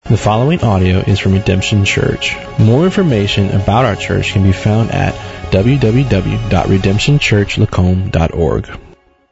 The following audio is from Redemption Church. More information about our church can be found at www.redemptionchurchlacombe.org.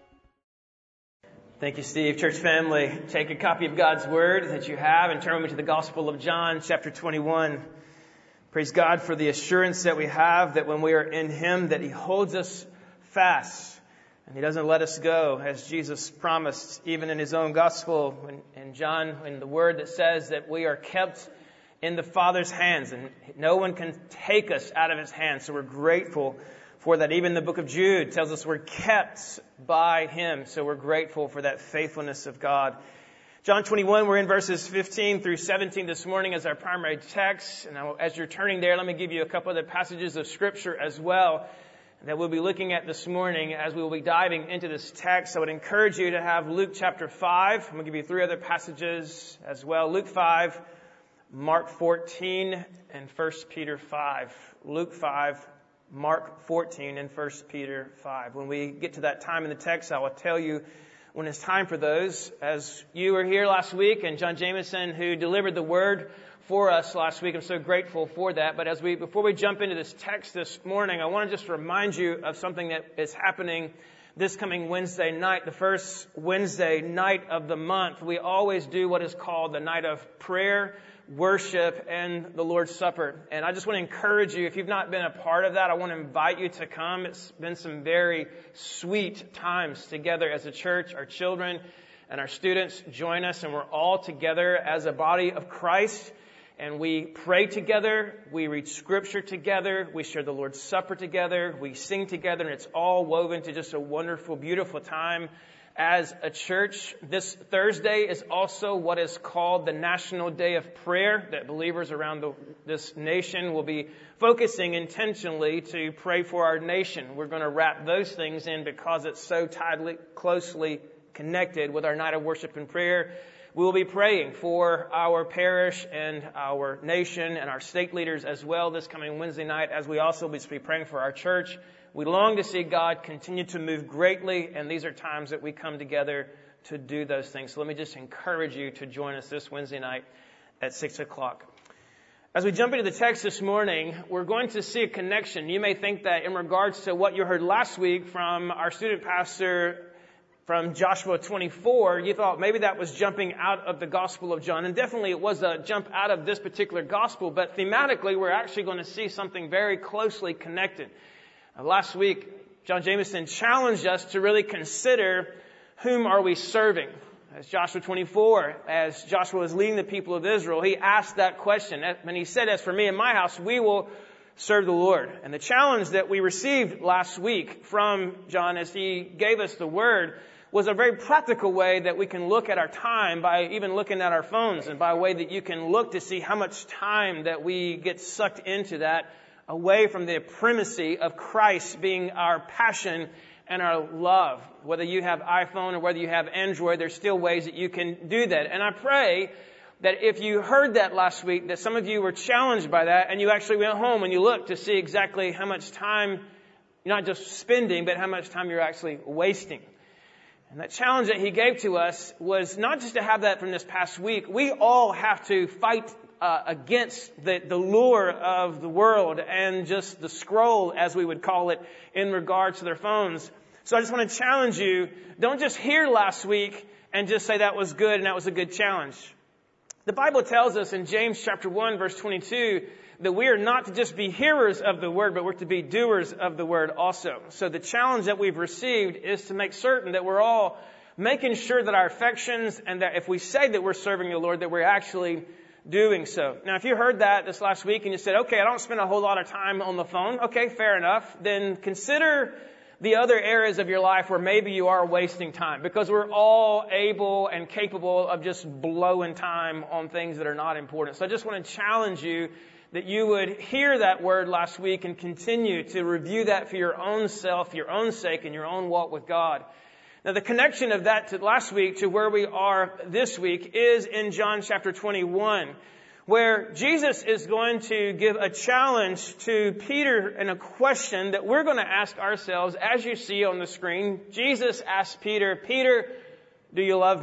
Thank you, Steve. Church family, take a copy of God's Word that you have and turn with me to the Gospel of John, chapter 21. Praise God for the assurance that we have that when we are in Him, that He holds us fast and He doesn't let us go, as Jesus promised even in His own Gospel in John, in the Word that says that we are kept in the Father's hands and no one can take us out of His hands. So we're grateful for that. Even the book of Jude tells us we're kept by Him. So we're grateful for that faithfulness of God. John 21, we're in verses 15 through 17 this morning as our primary text. And as you're turning there, let me give you a couple of the passages of Scripture as well that we'll be looking at this morning as we will be diving into this text. I would encourage you to have Luke chapter 5. I'm going to give you three other passages as well. Luke 5, Mark 14, and 1 Peter 5. Luke 5, Mark 14, and 1 Peter 5. When we get to that time in the text, I will tell you when it's time for those. As you were here last week, and John Jameson, who delivered the word for us last week, I'm so grateful for that. But before we jump into this text this morning, I want to just remind you of something that is happening this coming Wednesday night, the first Wednesday night of the month. We always do what is called the night of prayer, worship, and the Lord's Supper. And I just want to encourage you, if you've not been a part of that, I want to invite you to come. It's been some very sweet times together as a church. Our children and our students join us, and we're all together as a body of Christ. And we pray together, we read Scripture together, we share the Lord's Supper together, we sing together, and it's all woven to just a wonderful, beautiful time as a church. This Thursday is also what is called the National Day of Prayer, that believers around this nation will be focusing intentionally to pray for our nation. We're going to wrap those things in because it's so tightly, closely connected with our night of worship and prayer. We will be praying for our parish and our nation and our state leaders as well this coming Wednesday night, as we also will be praying for our church. We long to see God continue to move greatly, and these are times that we come together to do those things. So let me just encourage you to join us this Wednesday night at 6 o'clock. As we jump into the text this morning, we're going to see a connection. You may think that in regards to what you heard last week from our student pastor from Joshua 24, you thought maybe that was jumping out of the Gospel of John. And definitely it was a jump out of this particular Gospel. But thematically, we're actually going to see something very closely connected. Last week, John Jameson challenged us to really consider whom are we serving. As Joshua 24, as Joshua was leading the people of Israel, he asked that question. And he said, as for me and my house, we will serve the Lord. And the challenge that we received last week from John as he gave us the word was a very practical way that we can look at our time by even looking at our phones, and by a way that you can look to see how much time that we get sucked into that, away from the primacy of Christ being our passion and our love. Whether you have iPhone or whether you have Android, there's still ways that you can do that. And I pray that if you heard that last week, that some of you were challenged by that, and you actually went home and you looked to see exactly how much time you're not just spending, but how much time you're actually wasting. And that challenge that he gave to us was not just to have that from this past week. We all have to fight against the lure of the world and just the scroll, as we would call it, in regards to their phones. So I just want to challenge you, don't just hear last week and just say that was good and that was a good challenge. The Bible tells us in James chapter 1, verse 22, that we are not to just be hearers of the word, but we're to be doers of the word also. So the challenge that we've received is to make certain that we're all making sure that our affections, and that if we say that we're serving the Lord, that we're actually doing so. Now, if you heard that this last week and you said, okay, I don't spend a whole lot of time on the phone, okay, fair enough, then consider the other areas of your life where maybe you are wasting time, because we're all able and capable of just blowing time on things that are not important. So I just want to challenge you that you would hear that word last week and continue to review that for your own self, your own sake, and your own walk with God. Now, the connection of that to last week to where we are this week is in John chapter 21, where Jesus is going to give a challenge to Peter and a question that we're going to ask ourselves. As you see on the screen, Jesus asked Peter, "Peter, do you love me?"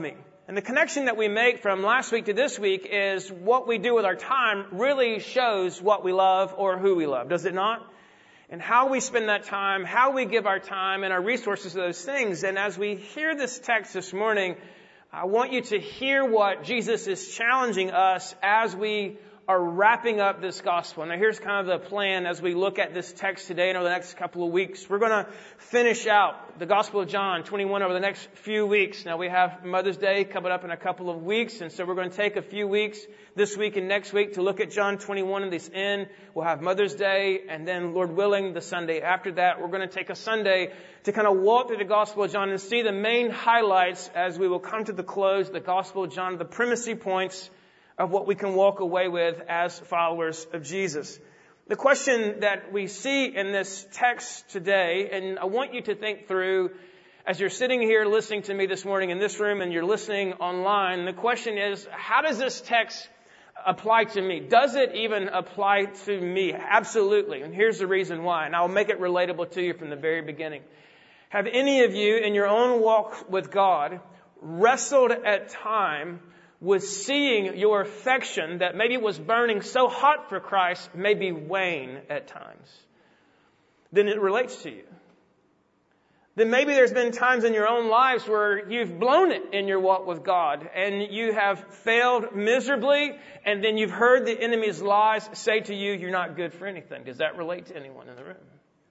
And the connection that we make from last week to this week is what we do with our time really shows what we love or who we love, does it not? And how we spend that time, how we give our time and our resources to those things. And as we hear this text this morning, I want you to hear what Jesus is challenging us as we are wrapping up this gospel. Now here's kind of the plan as we look at this text today and over the next couple of weeks. We're going to finish out the Gospel of John 21 over the next few weeks. Now we have Mother's Day coming up in a couple of weeks, and so we're going to take a few weeks this week and next week to look at John 21 and this end. We'll have Mother's Day, and then Lord willing, the Sunday after that, we're going to take a Sunday to kind of walk through the Gospel of John and see the main highlights as we will come to the close of the Gospel of John, the primacy points of what we can walk away with as followers of Jesus. The question that we see in this text today, and I want you to think through as you're sitting here listening to me this morning in this room and you're listening online, the question is, how does this text apply to me? Does it even apply to me? Absolutely. And here's the reason why, and I'll make it relatable to you from the very beginning. Have any of you in your own walk with God wrestled at time with seeing your affection that maybe was burning so hot for Christ maybe wane at times? Then it relates to you. Then maybe there's been times in your own lives where you've blown it in your walk with God and you have failed miserably, and then you've heard the enemy's lies say to you, you're not good for anything. Does that relate to anyone in the room?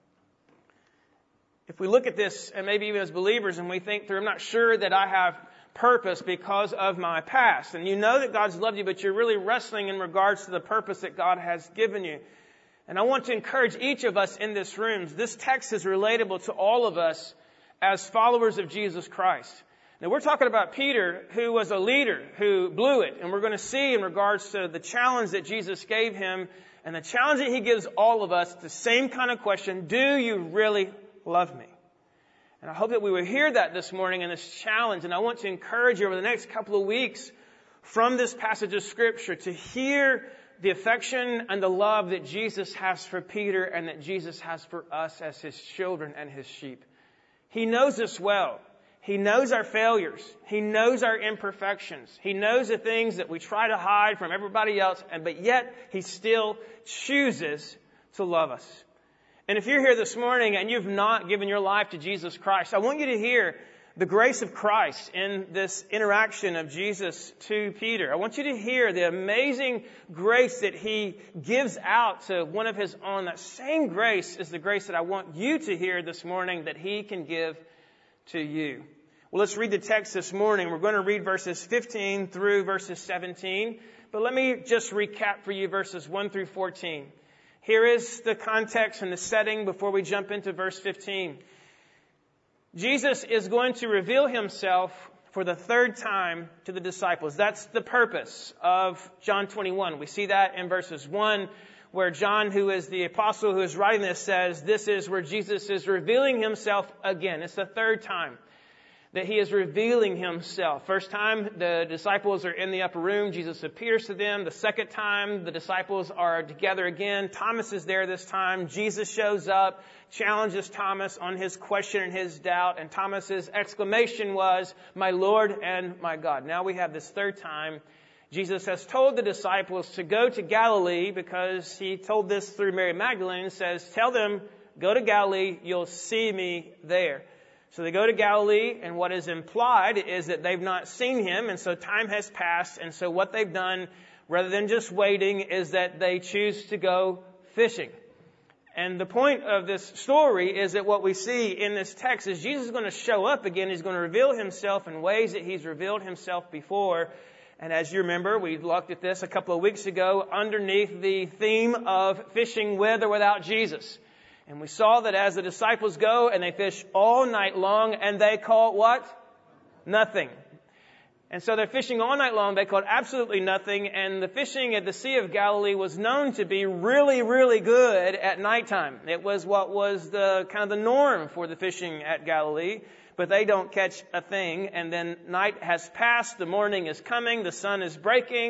If we look at this, and maybe even as believers, and we think through, I'm not sure that I have purpose because of my past. And you know that God's loved you, but you're really wrestling in regards to the purpose that God has given you. And I want to encourage each of us in this room. This text is relatable to all of us as followers of Jesus Christ. Now we're talking about Peter, who was a leader, who blew it. And we're going to see in regards to the challenge that Jesus gave him and the challenge that he gives all of us, the same kind of question, do you really love me? And I hope that we will hear that this morning in this challenge. And I want to encourage you over the next couple of weeks from this passage of Scripture to hear the affection and the love that Jesus has for Peter and that Jesus has for us as his children and his sheep. He knows us well. He knows our failures. He knows our imperfections. He knows the things that we try to hide from everybody else, but yet he still chooses to love us. And if you're here this morning and you've not given your life to Jesus Christ, I want you to hear the grace of Christ in this interaction of Jesus to Peter. I want you to hear the amazing grace that he gives out to one of his own. That same grace is the grace that I want you to hear this morning that he can give to you. Well, let's read the text this morning. We're going to read verses 15 through verses 17. But let me just recap for you verses 1 through 14. Here is the context and the setting before we jump into verse 15. Jesus is going to reveal himself for the third time to the disciples. That's the purpose of John 21. We see that in verses 1, where John, who is the apostle who is writing this, says this is where Jesus is revealing himself again. It's the third time that he is revealing himself. First time, the disciples are in the upper room. Jesus appears to them. The second time, the disciples are together again. Thomas is there this time. Jesus shows up, challenges Thomas on his question and his doubt. And Thomas's exclamation was, "My Lord and my God." Now we have this third time. Jesus has told the disciples to go to Galilee because he told this through Mary Magdalene. Says, tell them, go to Galilee, you'll see me there. So they go to Galilee, and what is implied is that they've not seen him, and so time has passed, and so what they've done, rather than just waiting, is that they choose to go fishing. And the point of this story is that what we see in this text is Jesus is going to show up again. He's going to reveal himself in ways that he's revealed himself before. And as you remember, we looked at this a couple of weeks ago underneath the theme of fishing with or without Jesus. And we saw that as the disciples go and they fish all night long and they caught what? Nothing. And so they're fishing all night long. They caught absolutely nothing. And the fishing at the Sea of Galilee was known to be really, really good at nighttime. It was what was the kind of the norm for the fishing at Galilee. But they don't catch a thing. And then night has passed. The morning is coming. The sun is breaking.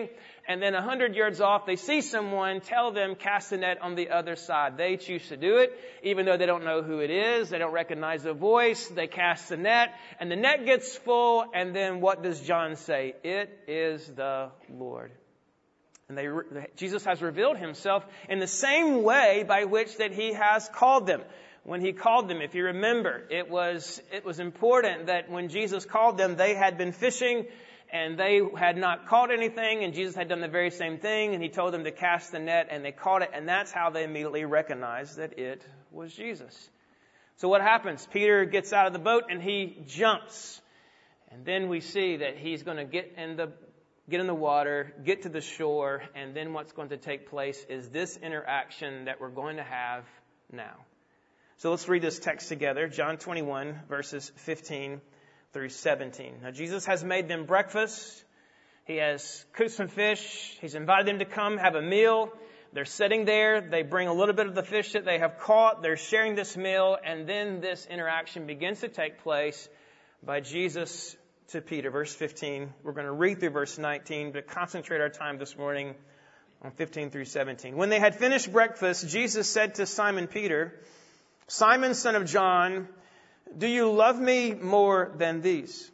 and then 100 yards off, they see someone, tell them, cast the net on the other side. They choose to do it, even though they don't know who it is. They don't recognize the voice. They cast the net, and the net gets full, and then what does John say? It is the Lord. And Jesus has revealed himself in the same way by which that he has called them. When he called them, if you remember, it was important that when Jesus called them, they had been fishing and they had not caught anything, and Jesus had done the very same thing, and he told them to cast the net, and they caught it, and that's how they immediately recognized that it was Jesus. So what happens? Peter gets out of the boat and he jumps. And then we see that he's going to get in the water, get to the shore, and then what's going to take place is this interaction that we're going to have now. So let's read this text together. John 21, verses 15 through 17. Now Jesus has made them breakfast. He has cooked some fish. He's invited them to come have a meal. They're sitting there. They bring a little bit of the fish that they have caught. They're sharing this meal. And then this interaction begins to take place by Jesus to Peter. Verse 15. We're going to read through verse 19, but concentrate our time this morning on 15 through 17. When they had finished breakfast, Jesus said to Simon Peter, "Simon, son of John, do you love me more than these?"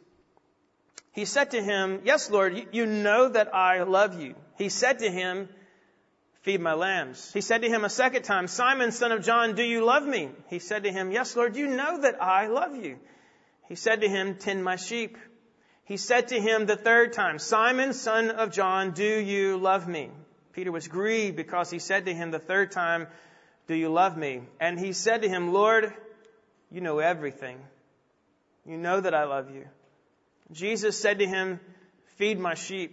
He said to him, "Yes, Lord, you know that I love you." He said to him, "Feed my lambs." He said to him a second time, "Simon, son of John, do you love me?" He said to him, "Yes, Lord, you know that I love you." He said to him, "Tend my sheep." He said to him the third time, "Simon, son of John, do you love me?" Peter was grieved because he said to him the third time, "Do you love me?" And he said to him, "Lord, you know everything. You know that I love you." Jesus said to him, "Feed my sheep.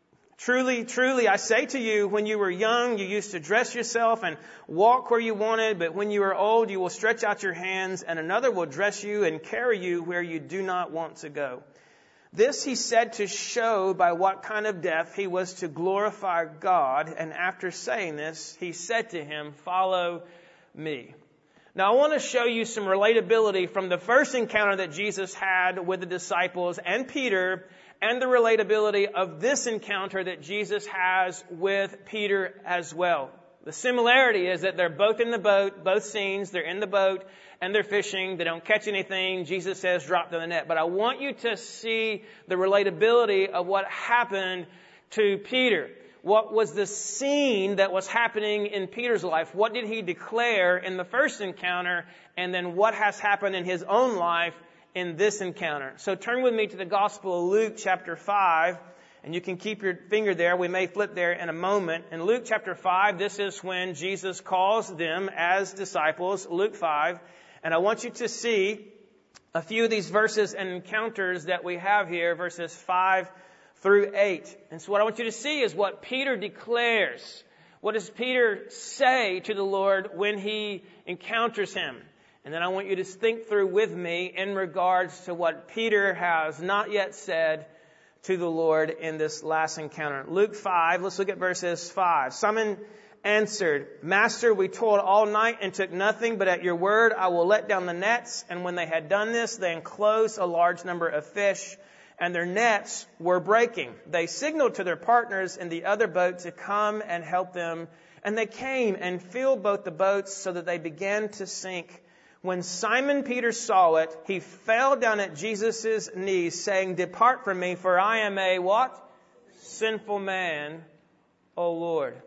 Truly, truly, I say to you, when you were young, you used to dress yourself and walk where you wanted, but when you are old, you will stretch out your hands, and another will dress you and carry you where you do not want to go." This he said to show by what kind of death he was to glorify God. And after saying this, he said to him, "Follow me." Now, I want to show you some relatability from the first encounter that Jesus had with the disciples and Peter, and the relatability of this encounter that Jesus has with Peter as well. The similarity is that they're both in the boat, both scenes, they're in the boat, and they're fishing. They don't catch anything. Jesus says, "Drop to the net." But I want you to see the relatability of what happened to Peter. What was the scene that was happening in Peter's life? What did he declare in the first encounter? And then what has happened in his own life in this encounter? So turn with me to the Gospel of Luke chapter 5. And you can keep your finger there. We may flip there in a moment. In Luke chapter 5, this is when Jesus calls them as disciples. Luke 5. And I want you to see a few of these verses and encounters that we have here, verses 5 through 8. And so what I want you to see is what Peter declares. What does Peter say to the Lord when he encounters him? And then I want you to think through with me in regards to what Peter has not yet said to the Lord in this last encounter. Luke 5, let's look at verses 5. Simon answered, "Master, we toiled all night and took nothing, but at your word I will let down the nets." And when they had done this, they enclosed a large number of fish, and their nets were breaking. They signaled to their partners in the other boat to come and help them. And they came and filled both the boats so that they began to sink. When Simon Peter saw it, he fell down at Jesus' knees, saying, "Depart from me, for I am a" what? "Sinful man, O Lord."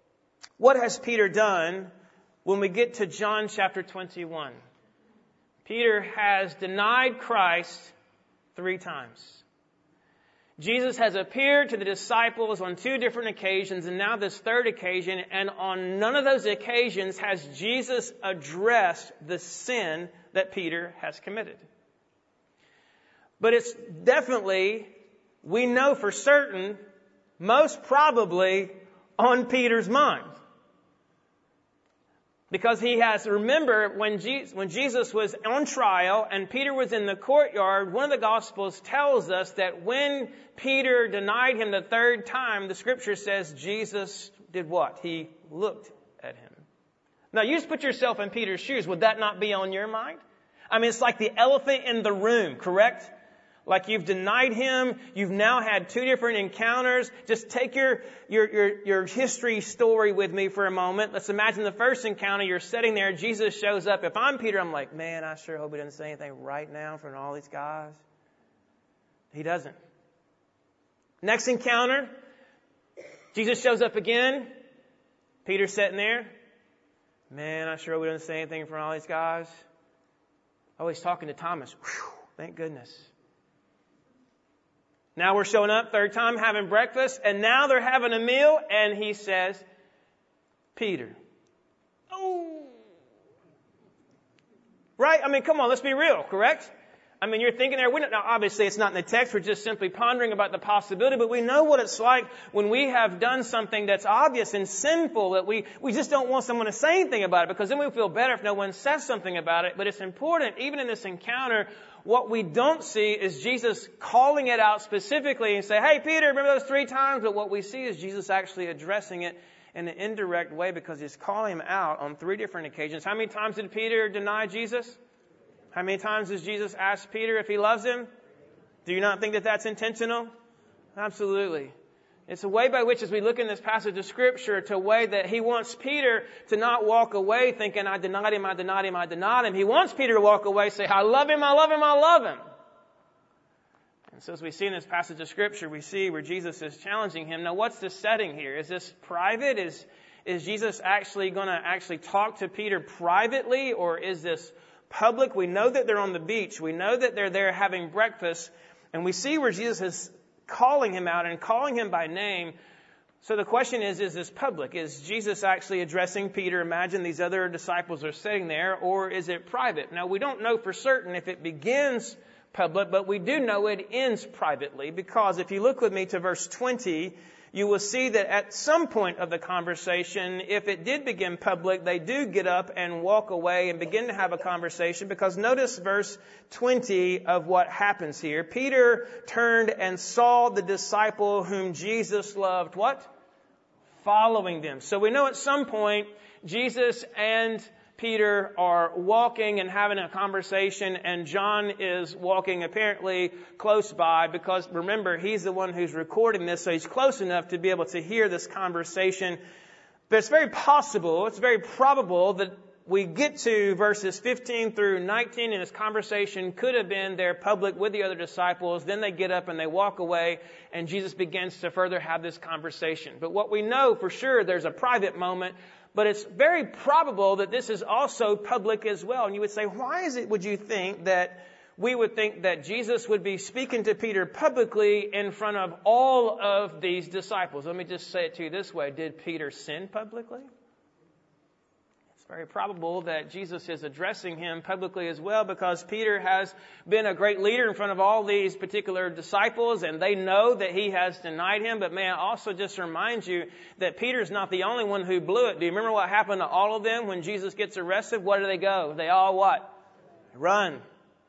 What has Peter done when we get to John chapter 21? Peter has denied Christ 3 times. Jesus has appeared to the disciples on 2 different occasions, and now this third occasion, and on none of those occasions has Jesus addressed the sin that Peter has committed. But it's definitely, we know for certain, most probably on Peter's mind. Because he has, remember, when Jesus was on trial and Peter was in the courtyard, one of the Gospels tells us that when Peter denied him the 3rd time, the Scripture says Jesus did what? He looked at him. Now, you just put yourself in Peter's shoes. Would that not be on your mind? I mean, it's like the elephant in the room, correct? Like you've denied him. You've now had 2 different encounters. Just take your history story with me for a moment. Let's imagine the first encounter. You're sitting there. Jesus shows up. If I'm Peter, I'm like, man, I sure hope he doesn't say anything right now in front of all these guys. He doesn't. Next encounter. Jesus shows up again. Peter's sitting there. Man, I sure hope he doesn't say anything in front of all these guys. Oh, he's talking to Thomas. Whew, thank goodness. Now we're showing up, 3rd time, having breakfast, and now they're having a meal, and he says, Peter. Oh. Right? I mean, come on, let's be real, correct? I mean, you're thinking there, now obviously it's not in the text, we're just simply pondering about the possibility, but we know what it's like when we have done something that's obvious and sinful, that we just don't want someone to say anything about it, because then we feel better if no one says something about it. But it's important, even in this encounter, what we don't see is Jesus calling it out specifically and say, hey, Peter, remember those 3 times? But what we see is Jesus actually addressing it in an indirect way, because he's calling him out on 3 different occasions. How many times did Peter deny Jesus? How many times does Jesus ask Peter if he loves him? Do you not think that that's intentional? Absolutely. It's a way by which, as we look in this passage of Scripture, to a way that he wants Peter to not walk away thinking, I denied him, I denied him, I denied him. He wants Peter to walk away, say, I love him, I love him, I love him. And so as we see in this passage of Scripture, we see where Jesus is challenging him. Now, what's the setting here? Is this private? Is Jesus actually going to talk to Peter privately, or is this public? We know that they're on the beach. We know that they're there having breakfast. And we see where Jesus is calling him out and calling him by name. So the question is this public? Is Jesus actually addressing Peter? Imagine these other disciples are sitting there. Or is it private? Now, we don't know for certain if it begins public, but we do know it ends privately. Because if you look with me to verse 20, you will see that at some point of the conversation, if it did begin public, they do get up and walk away and begin to have a conversation. Because notice verse 20 of what happens here. Peter turned and saw the disciple whom Jesus loved, what? Following them. So we know at some point, Jesus and Peter are walking and having a conversation, and John is walking apparently close by, because remember, he's the one who's recording this, so he's close enough to be able to hear this conversation. But it's very possible, it's very probable that we get to verses 15 through 19, and this conversation could have been there public with the other disciples. Then they get up and they walk away, and Jesus begins to further have this conversation. But what we know for sure, there's a private moment. But it's very probable that this is also public as well. And you would say, why is it, would you think, that we would think that Jesus would be speaking to Peter publicly in front of all of these disciples? Let me just say it to you this way. Did Peter sin publicly? It's very probable that Jesus is addressing him publicly as well, because Peter has been a great leader in front of all these particular disciples, and they know that he has denied him. But may I also just remind you that Peter's not the only one who blew it. Do you remember what happened to all of them when Jesus gets arrested? Where do they go? They all what? Run.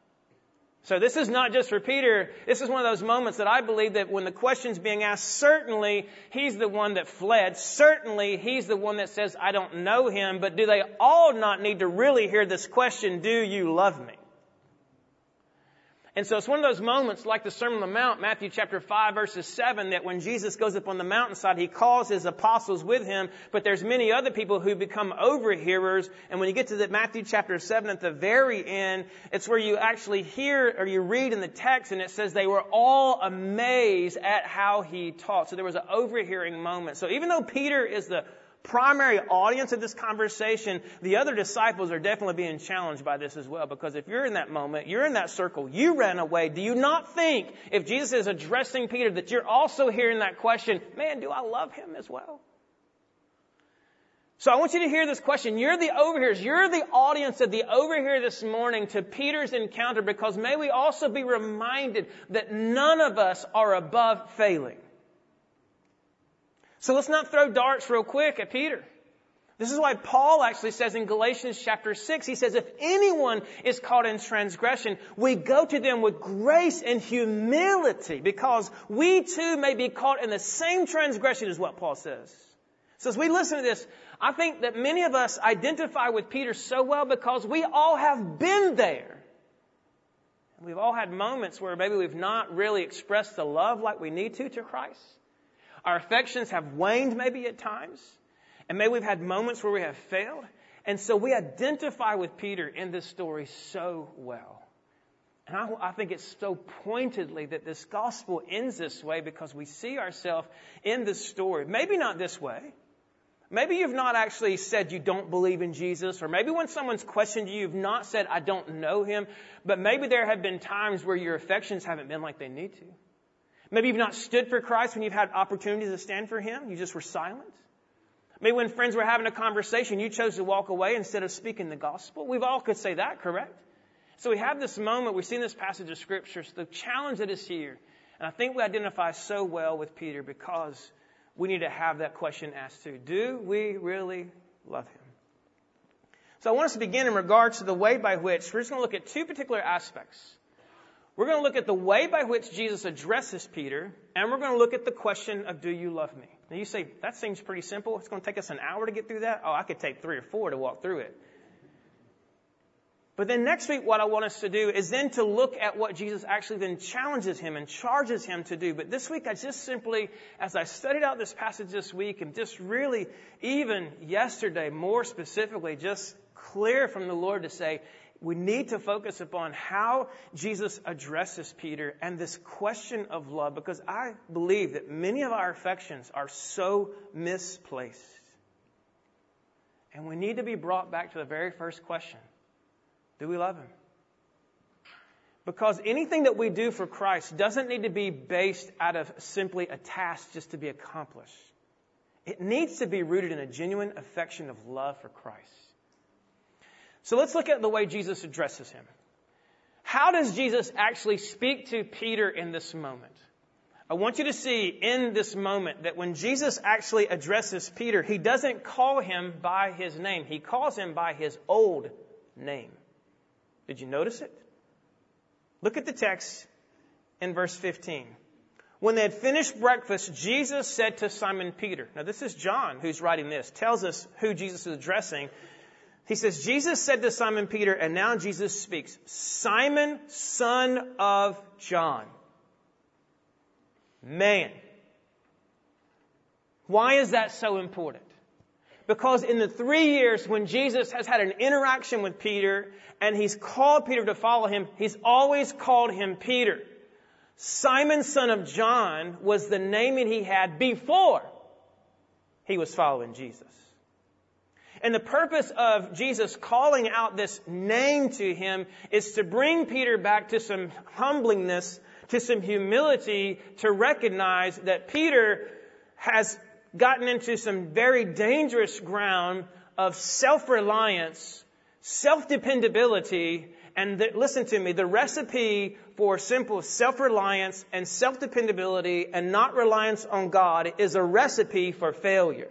So this is not just for Peter. This is one of those moments that I believe that when the question's being asked, certainly he's the one that fled. Certainly he's the one that says, I don't know him. But do they all not need to really hear this question, do you love me? And so it's one of those moments like the Sermon on the Mount, Matthew chapter 5, verses 7, that when Jesus goes up on the mountainside, he calls his apostles with him, but there's many other people who become overhearers. And when you get to the Matthew chapter 7 at the very end, it's where you actually hear or you read in the text, and it says they were all amazed at how he taught. So there was an overhearing moment. So even though Peter is the primary audience of this conversation, the other disciples are definitely being challenged by this as well. Because if you're in that moment, you're in that circle, you ran away. Do you not think, if Jesus is addressing Peter, that you're also hearing that question, man, do I love him as well? So I want you to hear this question. You're the overhearers. You're the audience of the overhear this morning to Peter's encounter, because may we also be reminded that none of us are above failing. So let's not throw darts real quick at Peter. This is why Paul actually says in Galatians chapter 6, he says, if anyone is caught in transgression, we go to them with grace and humility, because we too may be caught in the same transgression, is what Paul says. So as we listen to this, I think that many of us identify with Peter so well because we all have been there. We've all had moments where maybe we've not really expressed the love like we need to Christ. Our affections have waned maybe at times. And maybe we've had moments where we have failed. And so we identify with Peter in this story so well. And I think it's so pointedly that this gospel ends this way because we see ourselves in this story. Maybe not this way. Maybe you've not actually said you don't believe in Jesus, or maybe when someone's questioned you, you've not said, I don't know him, but maybe there have been times where your affections haven't been like they need to. Maybe you've not stood for Christ when you've had opportunities to stand for him. You just were silent. Maybe when friends were having a conversation, you chose to walk away instead of speaking the gospel. We've all could say that, correct? So we have this moment, we've seen this passage of Scripture, the challenge that is here. And I think we identify so well with Peter because we need to have that question asked too. Do we really love him? So I want us to begin in regards to the way by which, we're just going to look at two particular aspects. We're going to look at the way by which Jesus addresses Peter, and we're going to look at the question of, do you love me? Now you say, that seems pretty simple. It's going to take us an hour to get through that. Oh, I could take 3 or 4 to walk through it. But then next week, what I want us to do is then to look at what Jesus actually then challenges him and charges him to do. But this week, I just simply, as I studied out this passage this week, and just really, even yesterday, more specifically, just clear from the Lord to say, we need to focus upon how Jesus addresses Peter and this question of love, because I believe that many of our affections are so misplaced. And we need to be brought back to the very first question. Do we love him? Because anything that we do for Christ doesn't need to be based out of simply a task just to be accomplished. It needs to be rooted in a genuine affection of love for Christ. So let's look at the way Jesus addresses him. How does Jesus actually speak to Peter in this moment? I want you to see in this moment that when Jesus actually addresses Peter, he doesn't call him by his name. He calls him by his old name. Did you notice it? Look at the text in verse 15. When they had finished breakfast, Jesus said to Simon Peter. Now this is John who's writing this. Tells us who Jesus is addressing. He says, Jesus said to Simon Peter, and now Jesus speaks, Simon, son of John. Man. Why is that so important? Because in the 3 years when Jesus has had an interaction with Peter and he's called Peter to follow him, he's always called him Peter. Simon, son of John, was the name that he had before he was following Jesus. And the purpose of Jesus calling out this name to him is to bring Peter back to some humblingness, to some humility, to recognize that Peter has gotten into some very dangerous ground of self-reliance, self-dependability, and listen to me, the recipe for simple self-reliance and self-dependability and not reliance on God is a recipe for failure.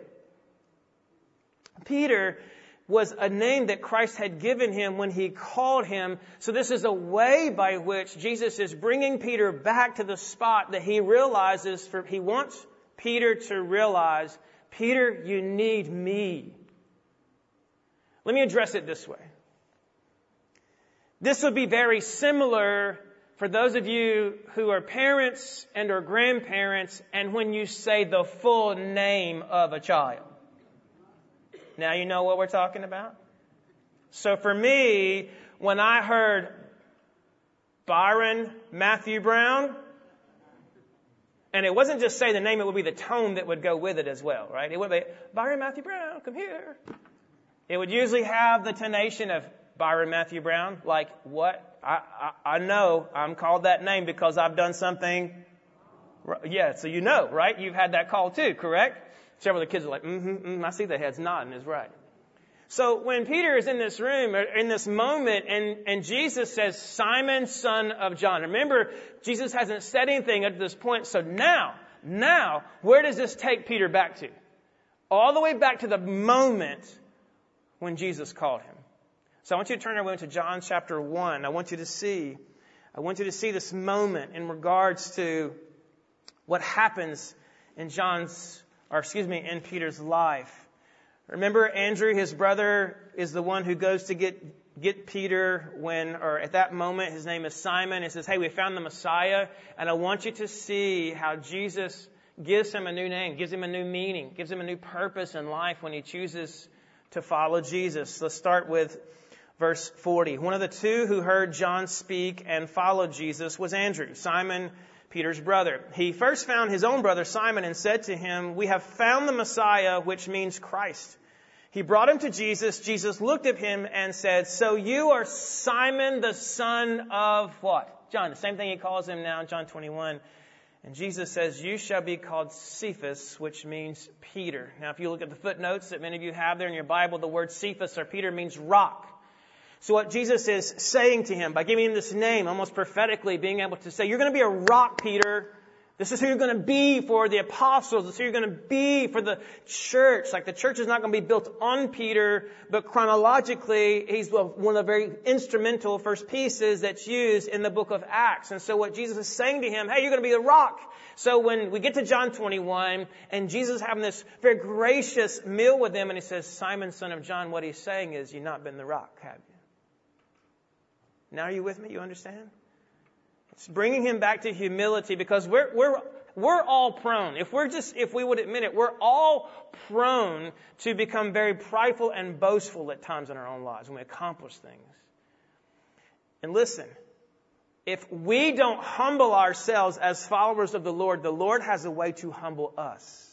Peter was a name that Christ had given him when he called him. So this is a way by which Jesus is bringing Peter back to the spot that he realizes, he wants Peter to realize, Peter, you need me. Let me address it this way. This would be very similar for those of you who are parents and or grandparents, and when you say the full name of a child. Now you know what we're talking about? So for me, when I heard Byron Matthew Brown, and it wasn't just say the name, it would be the tone that would go with it as well, right? It would be, Byron Matthew Brown, come here. It would usually have the tonation of Byron Matthew Brown, like, what? I know I'm called that name because I've done something. Yeah, so you know, right? You've had that call too, correct? Several of the kids are like, I see their heads nodding, is right. So when Peter is in this room, or in this moment, and Jesus says, Simon, son of John. Remember, Jesus hasn't said anything up to this point. So now, where does this take Peter back to? All the way back to the moment when Jesus called him. So I want you to turn over to John chapter 1. I want you to see this moment in regards to what happens in Peter's life. Remember, Andrew, his brother, is the one who goes to get get Peter or at that moment, his name is Simon. It says, hey, we found the Messiah. And I want you to see how Jesus gives him a new name, gives him a new meaning, gives him a new purpose in life when he chooses to follow Jesus. Let's start with verse 40. One of the two who heard John speak and followed Jesus was Andrew, Simon Peter's brother. He first found his own brother Simon and said to him, we have found the Messiah, which means Christ. He brought him to Jesus. Jesus looked at him and said, so you are Simon, the son of what? John, the same thing he calls him now in John 21. And Jesus says, you shall be called Cephas, which means Peter. Now, if you look at the footnotes that many of you have there in your Bible, the word Cephas or Peter means rock. So what Jesus is saying to him by giving him this name, almost prophetically being able to say, you're going to be a rock, Peter. This is who you're going to be for the apostles. This is who you're going to be for the church. Like the church is not going to be built on Peter, but chronologically, he's one of the very instrumental first pieces that's used in the book of Acts. And so what Jesus is saying to him, hey, you're going to be the rock. So when we get to John 21, and Jesus is having this very gracious meal with him, and he says, Simon, son of John, what he's saying is, you've not been the rock, have you? Now are you with me? You understand? It's bringing him back to humility because we're all prone. If we would admit it, we're all prone to become very prideful and boastful at times in our own lives when we accomplish things. And listen, if we don't humble ourselves as followers of the Lord has a way to humble us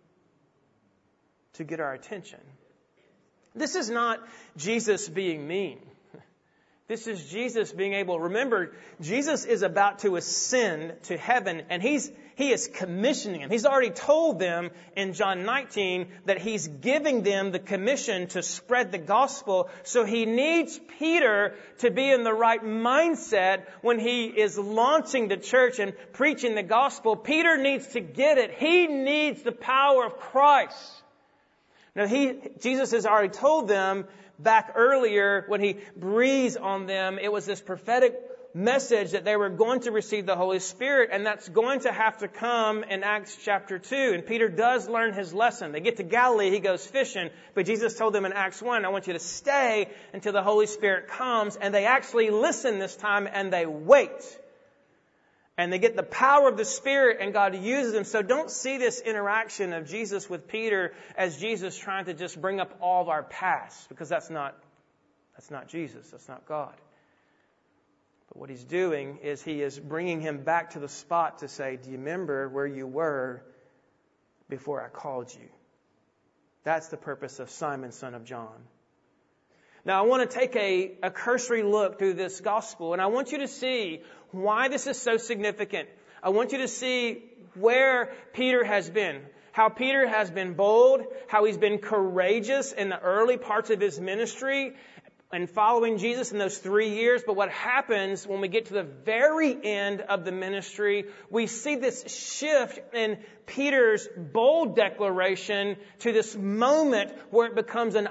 to get our attention. This is not Jesus being mean. This is Jesus being able, remember, Jesus is about to ascend to heaven and he is commissioning them. He's already told them in John 19 that he's giving them the commission to spread the gospel. So he needs Peter to be in the right mindset when he is launching the church and preaching the gospel. Peter needs to get it. He needs the power of Christ. Now Jesus has already told them back earlier when he breathes on them, it was this prophetic message that they were going to receive the Holy Spirit, and that's going to have to come in Acts chapter 2. And Peter does learn his lesson. They get to Galilee, he goes fishing, but Jesus told them in Acts 1, I want you to stay until the Holy Spirit comes, and they actually listen this time and they wait. And they get the power of the Spirit and God uses them. So don't see this interaction of Jesus with Peter as Jesus trying to just bring up all of our past, because that's not Jesus. That's not God. But what he's doing is he is bringing him back to the spot to say, do you remember where you were before I called you? That's the purpose of Simon, son of John. Now, I want to take a cursory look through this gospel, and I want you to see why this is so significant. I want you to see where Peter has been, how Peter has been bold, how he's been courageous in the early parts of his ministry and following Jesus in those 3 years. But what happens when we get to the very end of the ministry, we see this shift in Peter's bold declaration to this moment where it becomes an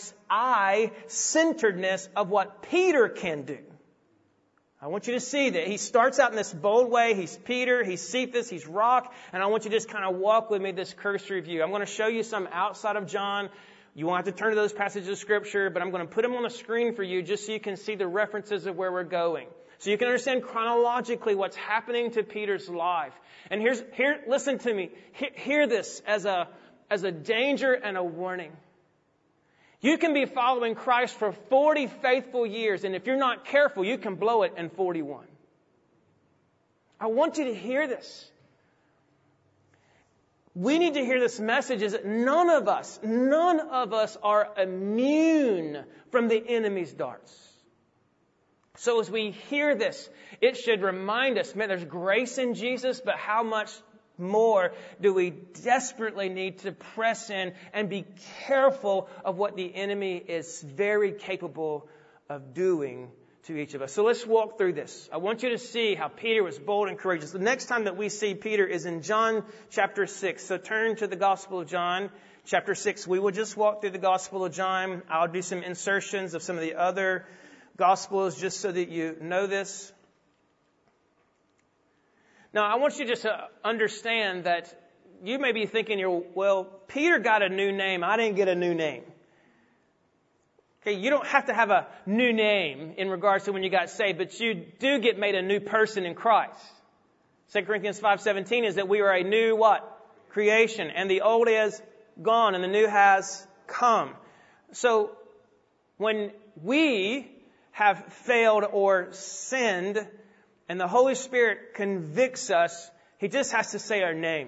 I-centeredness of what Peter can do. I want you to see that he starts out in this bold way. He's Peter, he's Cephas, he's rock. And I want you to just kind of walk with me this cursory view. I'm going to show you some outside of John. You won't have to turn to those passages of Scripture, but I'm going to put them on the screen for you just so you can see the references of where we're going. So you can understand chronologically what's happening to Peter's life. And listen to me. Hear this as a danger and a warning. You can be following Christ for 40 faithful years, and if you're not careful, you can blow it in 41. I want you to hear this. We need to hear this message is that none of us are immune from the enemy's darts. So as we hear this, it should remind us, man, there's grace in Jesus, but how much more do we desperately need to press in and be careful of what the enemy is very capable of doing to each of us. So let's walk through this. I want you to see how Peter was bold and courageous. The next time that we see Peter is in John chapter 6. So turn to the Gospel of John chapter 6. We will just walk through the Gospel of John. I'll do some insertions of some of the other Gospels just so that you know this. Now, I want you just to understand that you may be thinking, well, Peter got a new name. I didn't get a new name. Okay, you don't have to have a new name in regards to when you got saved, but you do get made a new person in Christ. 2 Corinthians 5:17 is that we are a new what? Creation. And the old is gone and the new has come. So when we have failed or sinned and the Holy Spirit convicts us, He just has to say our name.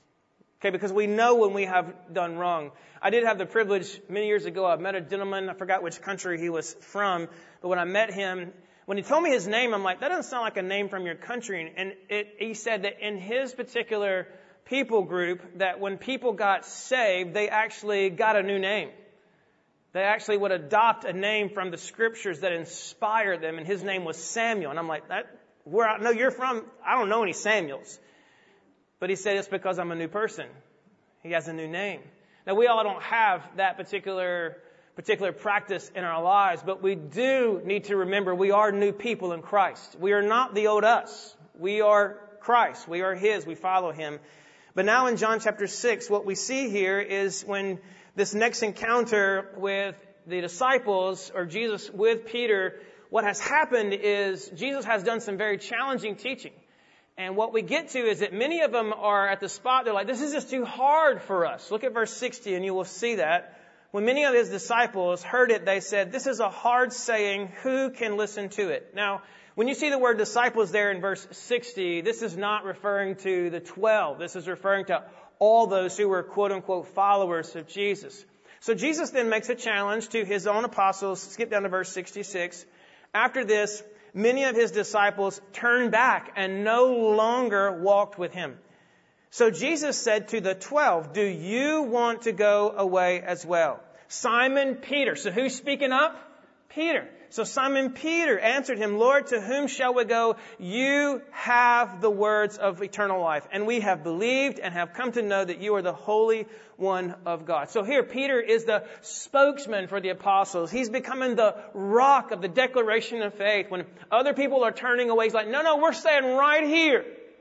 Okay, because we know when we have done wrong. I did have the privilege many years ago. I met a gentleman. I forgot which country he was from. But when I met him, when he told me his name, I'm like, that doesn't sound like a name from your country. And he said that in his particular people group, that when people got saved, they actually got a new name. They actually would adopt a name from the scriptures that inspired them. And his name was Samuel. And I'm like, where I know you're from, I don't know any Samuels. But he said, it's because I'm a new person. He has a new name. Now, we all don't have that particular practice in our lives, but we do need to remember we are new people in Christ. We are not the old us. We are Christ. We are His. We follow Him. But now in John chapter 6, what we see here is when this next encounter with the disciples, or Jesus with Peter, what has happened is Jesus has done some very challenging teaching. And what we get to is that many of them are at the spot, they're like, this is just too hard for us. Look at verse 60 and you will see that. When many of His disciples heard it, they said, this is a hard saying, who can listen to it? Now, when you see the word disciples there in verse 60, this is not referring to the 12. This is referring to all those who were quote unquote followers of Jesus. So Jesus then makes a challenge to His own apostles. Skip down to verse 66. After this, many of His disciples turned back and no longer walked with Him. So Jesus said to the 12, do you want to go away as well? Simon Peter. So who's speaking up? Peter. So Simon Peter answered Him, Lord, to whom shall we go? You have the words of eternal life. And we have believed and have come to know that You are the Holy One of God. So here Peter is the spokesman for the apostles. He's becoming the rock of the declaration of faith. When other people are turning away, he's like, no, we're staying right here.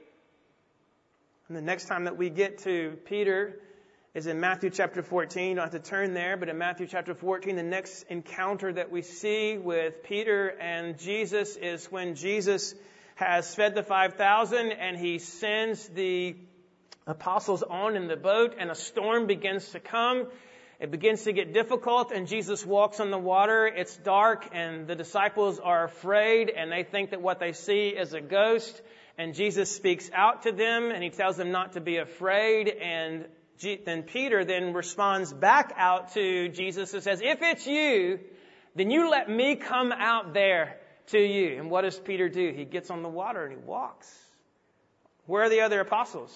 And the next time that we get to Peter is in Matthew chapter 14. You don't have to turn there, but in Matthew chapter 14, the next encounter that we see with Peter and Jesus is when Jesus has fed the 5,000 and He sends the apostles on in the boat and a storm begins to come. It begins to get difficult and Jesus walks on the water. It's dark and the disciples are afraid and they think that what they see is a ghost. And Jesus speaks out to them and He tells them not to be afraid. And then Peter then responds back out to Jesus and says, if it's You, then you let me come out there to you. And what does Peter do? He gets on the water and he walks. Where are the other apostles?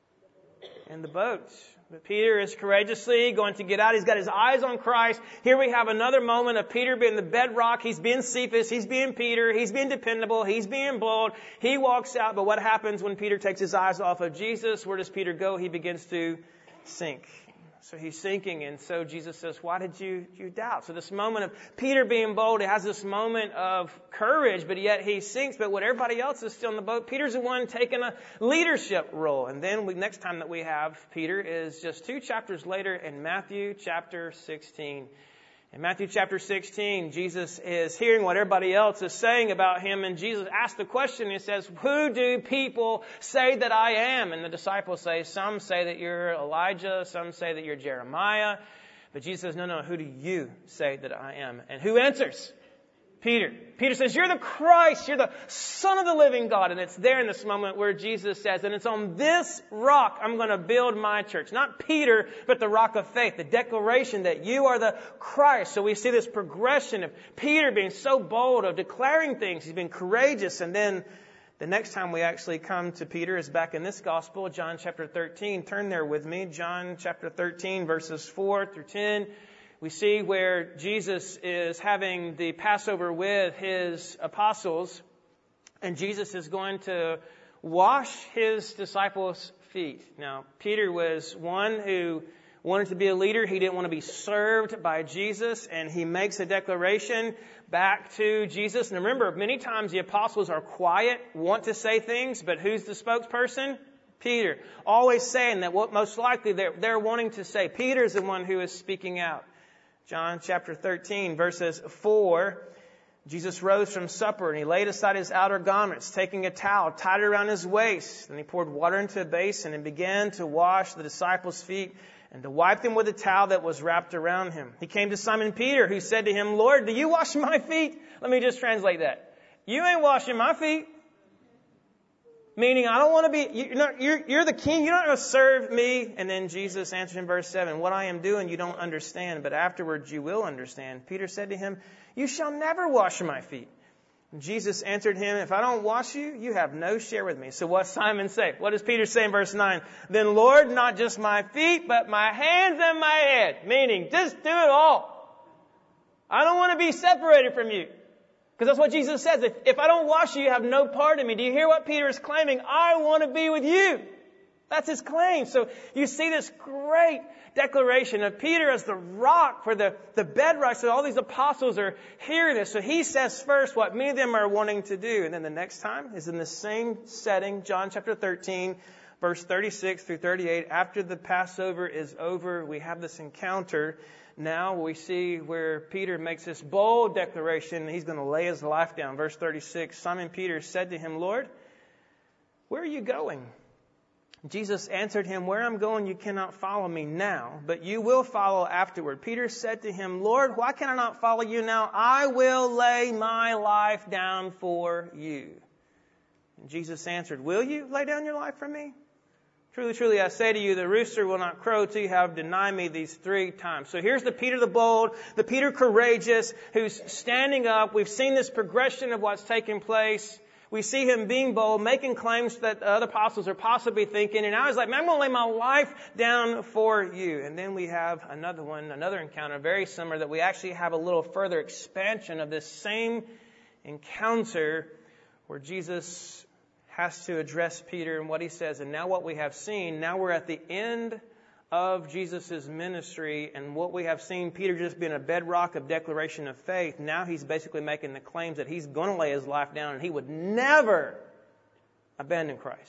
In the boat. But Peter is courageously going to get out. He's got his eyes on Christ. Here we have another moment of Peter being the bedrock. He's being Cephas. He's being Peter. He's being dependable. He's being bold. He walks out. But what happens when Peter takes his eyes off of Jesus? Where does Peter go? He begins to sink. So he's sinking. And so Jesus says, why did you doubt? So this moment of Peter being bold, it has this moment of courage, but yet he sinks. But when everybody else is still in the boat, Peter's the one taking a leadership role. And then next time that we have Peter is just 2 chapters later in Matthew chapter 16. In Matthew chapter 16, Jesus is hearing what everybody else is saying about Him. And Jesus asks the question, He says, who do people say that I am? And the disciples say, some say that you're Elijah, some say that you're Jeremiah. But Jesus says, no, who do you say that I am? And who answers? Peter. Peter says, you're the Christ, you're the Son of the living God. And it's there in this moment where Jesus says, and it's on this rock I'm going to build my church. Not Peter, but the rock of faith, the declaration that you are the Christ. So we see this progression of Peter being so bold, of declaring things. He's been courageous. And then the next time we actually come to Peter is back in this gospel, John chapter 13. Turn there with me. John chapter 13, verses 4 through 10. We see where Jesus is having the Passover with His apostles, and Jesus is going to wash His disciples' feet. Now, Peter was one who wanted to be a leader. He didn't want to be served by Jesus, and he makes a declaration back to Jesus. And remember, many times the apostles are quiet, want to say things, but who's the spokesperson? Peter. Always saying that what most likely they're wanting to say. Peter's the one who is speaking out. John chapter 13, verses 4. Jesus rose from supper, and he laid aside his outer garments, taking a towel, tied it around his waist. And he poured water into a basin and began to wash the disciples' feet and to wipe them with a towel that was wrapped around him. He came to Simon Peter, who said to him, Lord, do you wash my feet? Let me just translate that. You ain't washing my feet. Meaning, I don't want to be, you're the king, you don't have to serve me. And then Jesus answered in verse 7, what I am doing you don't understand, but afterwards you will understand. Peter said to him, you shall never wash my feet. And Jesus answered him, if I don't wash you, you have no share with me. So what does Simon say? What does Peter say in verse 9? Then Lord, not just my feet, but my hands and my head. Meaning, just do it all. I don't want to be separated from you. Because that's what Jesus says. If I don't wash you, you have no part in me. Do you hear what Peter is claiming? I want to be with you. That's his claim. So you see this great declaration of Peter as the rock for the bedrock. So all these apostles are hearing this. So he says first what many of them are wanting to do. And then the next time is in the same setting, John chapter 13, verse 36 through 38. After the Passover is over, we have this encounter. Now we see where Peter makes this bold declaration. He's going to lay his life down. Verse 36, Simon Peter said to him, Lord, where are you going? Jesus answered him, where I'm going you cannot follow me now, but you will follow afterward. Peter said to him, Lord, why can I not follow you now? I will lay my life down for you. And Jesus answered, will you lay down your life for me? Truly, truly, I say to you, the rooster will not crow till you have denied me these 3 times. So here's the Peter the bold, the Peter courageous, who's standing up. We've seen this progression of what's taking place. We see him being bold, making claims that the other apostles are possibly thinking. And now he's like, man, I'm going to lay my life down for you. And then we have another encounter, very similar, that we actually have a little further expansion of this same encounter where Jesus has to address Peter and what he says. And now what we have seen, now we're at the end of Jesus' ministry, and what we have seen, Peter just being a bedrock of declaration of faith. Now he's basically making the claims that he's going to lay his life down and he would never abandon Christ.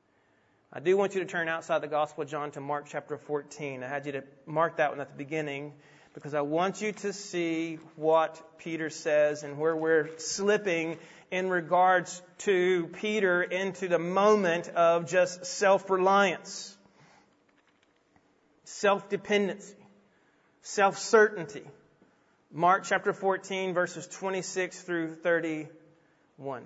I do want you to turn outside the Gospel of John to Mark chapter 14. I had you to mark that one at the beginning because I want you to see what Peter says and where we're slipping in regards to Peter into the moment of just self-reliance, self-dependency, self-certainty. Mark chapter 14, verses 26 through 31.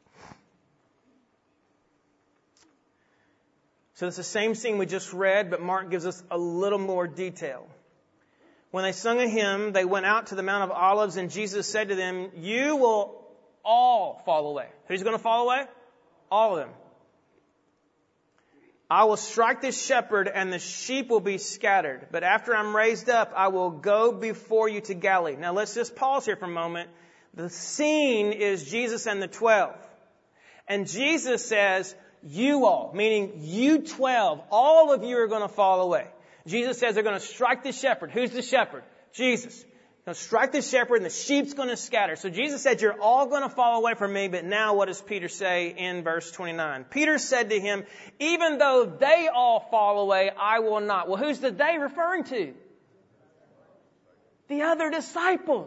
So it's the same scene we just read, but Mark gives us a little more detail. When they sung a hymn, they went out to the Mount of Olives, and Jesus said to them, you will all fall away. Who's going to fall away? All of them. I will strike the shepherd and the sheep will be scattered. But after I'm raised up, I will go before you to Galilee. Now let's just pause here for a moment. The scene is Jesus and the 12. And Jesus says, you all, meaning you 12, all of you are going to fall away. Jesus says they're going to strike the shepherd. Who's the shepherd? Jesus. Now strike the shepherd and the sheep's going to scatter. So Jesus said, you're all going to fall away from me. But now what does Peter say in verse 29? Peter said to him, even though they all fall away, I will not. Well, who's the they referring to? The other disciples.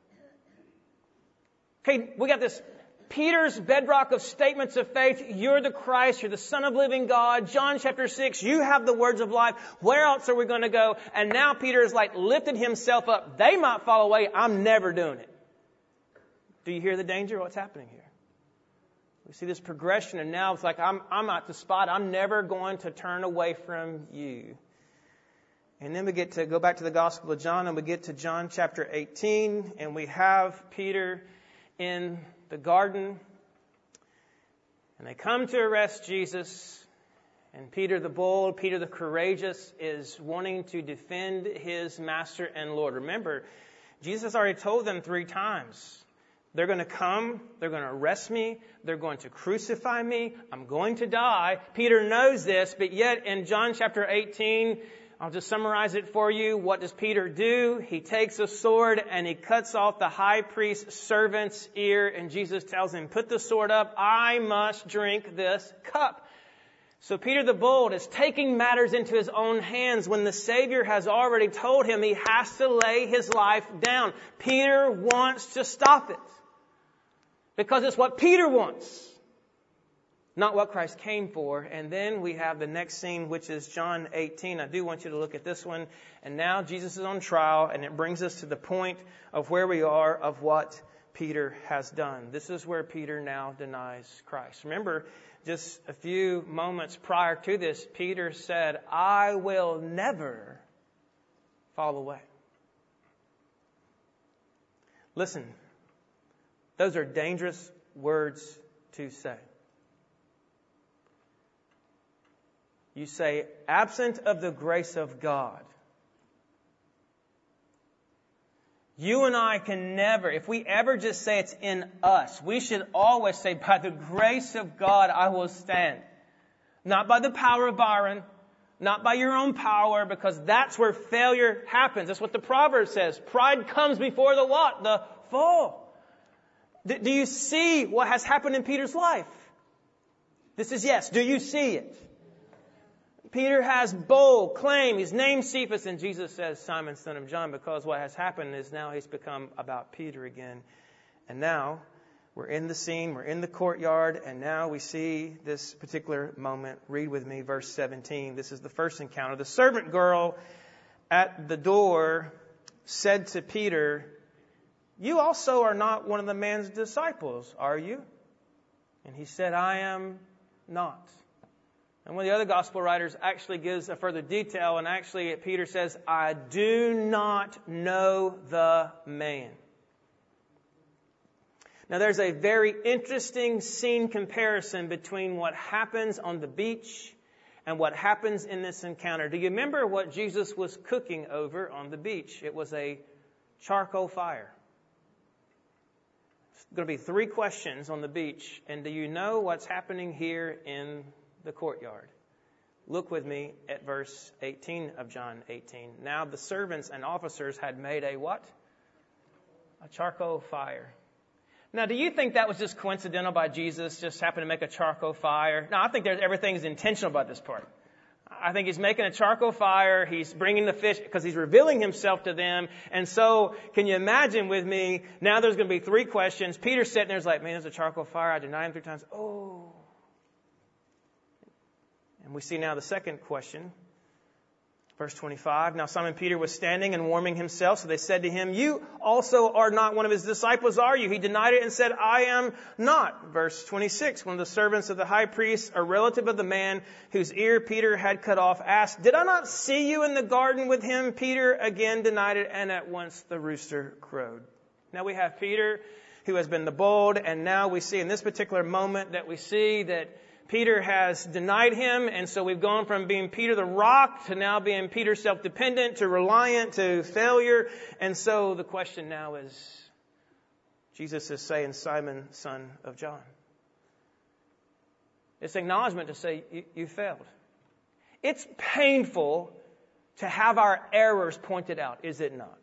Okay, we got this Peter's bedrock of statements of faith. You're the Christ. You're the Son of living God. John chapter 6. You have the words of life. Where else are we going to go? And now Peter is like lifted himself up. They might fall away. I'm never doing it. Do you hear the danger? What's happening here? We see this progression, and now it's like I'm at the spot. I'm never going to turn away from you. And then we get to go back to the Gospel of John, and we get to John chapter 18, and we have Peter in the garden, and they come to arrest Jesus, and Peter the bold, Peter the courageous is wanting to defend his master and Lord. Remember, Jesus already told them 3 times, they're going to come, they're going to arrest me, they're going to crucify me, I'm going to die. Peter knows this, but yet in John chapter 18, I'll just summarize it for you. What does Peter do? He takes a sword and he cuts off the high priest's servant's ear. And Jesus tells him, put the sword up. I must drink this cup. So Peter the Bold is taking matters into his own hands when the Savior has already told him he has to lay his life down. Peter wants to stop it because it's what Peter wants, not what Christ came for. And then we have the next scene, which is John 18. I do want you to look at this one. And now Jesus is on trial, and it brings us to the point of where we are of what Peter has done. This is where Peter now denies Christ. Remember, just a few moments prior to this, Peter said, I will never fall away. Listen, those are dangerous words to say. You say, absent of the grace of God, you and I can never, if we ever just say it's in us, we should always say, by the grace of God, I will stand. Not by the power of Byron, not by your own power, because that's where failure happens. That's what the proverb says. Pride comes before the what? The fall. Do you see what has happened in Peter's life? This is yes. Do you see it? Peter has bold claim. He's named Cephas, and Jesus says, Simon, son of John, because what has happened is now he's become about Peter again. And now we're in the scene, we're in the courtyard, and now we see this particular moment. Read with me verse 17. This is the first encounter. The servant girl at the door said to Peter, you also are not one of the man's disciples, are you? And he said, I am not. And one of the other gospel writers actually gives a further detail, and actually Peter says, I do not know the man. Now there's a very interesting scene comparison between what happens on the beach and what happens in this encounter. Do you remember what Jesus was cooking over on the beach? It was a charcoal fire. It's going to be 3 questions on the beach. And do you know what's happening here in the courtyard? Look with me at verse 18 of John 18. Now the servants and officers had made a what? A charcoal fire. Now, do you think that was just coincidental by Jesus just happened to make a charcoal fire? No, I think everything is intentional about this part. I think he's making a charcoal fire. He's bringing the fish because he's revealing himself to them. And so, can you imagine with me? Now there's going to be 3 questions. Peter's sitting there, like, man, there's a charcoal fire. I denied him 3 times. Oh. And we see now the second question. Verse 25, now Simon Peter was standing and warming himself, so they said to him, you also are not one of his disciples, are you? He denied it and said, I am not. Verse 26, one of the servants of the high priest, a relative of the man whose ear Peter had cut off, asked, did I not see you in the garden with him? Peter again denied it, and at once the rooster crowed. Now we have Peter, who has been the bold, and now we see in this particular moment that we see that Peter has denied him, and so we've gone from being Peter the rock to now being Peter self-dependent to reliant to failure. And so the question now is, Jesus is saying, Simon, son of John. It's acknowledgement to say, you failed. It's painful to have our errors pointed out, is it not?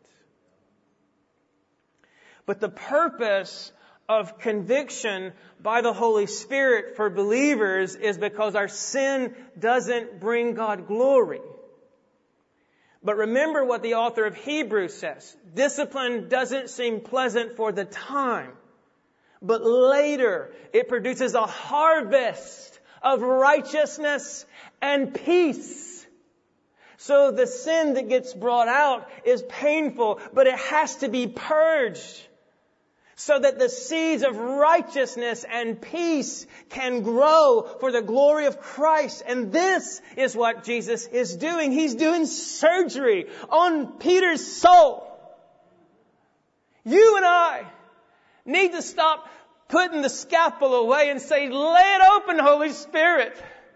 But the purpose of conviction by the Holy Spirit for believers is because our sin doesn't bring God glory. But remember what the author of Hebrews says. Discipline doesn't seem pleasant for the time, but later it produces a harvest of righteousness and peace. So the sin that gets brought out is painful, but it has to be purged, so that the seeds of righteousness and peace can grow for the glory of Christ. And this is what Jesus is doing. He's doing surgery on Peter's soul. You and I need to stop putting the scalpel away and say, lay it open, Holy Spirit.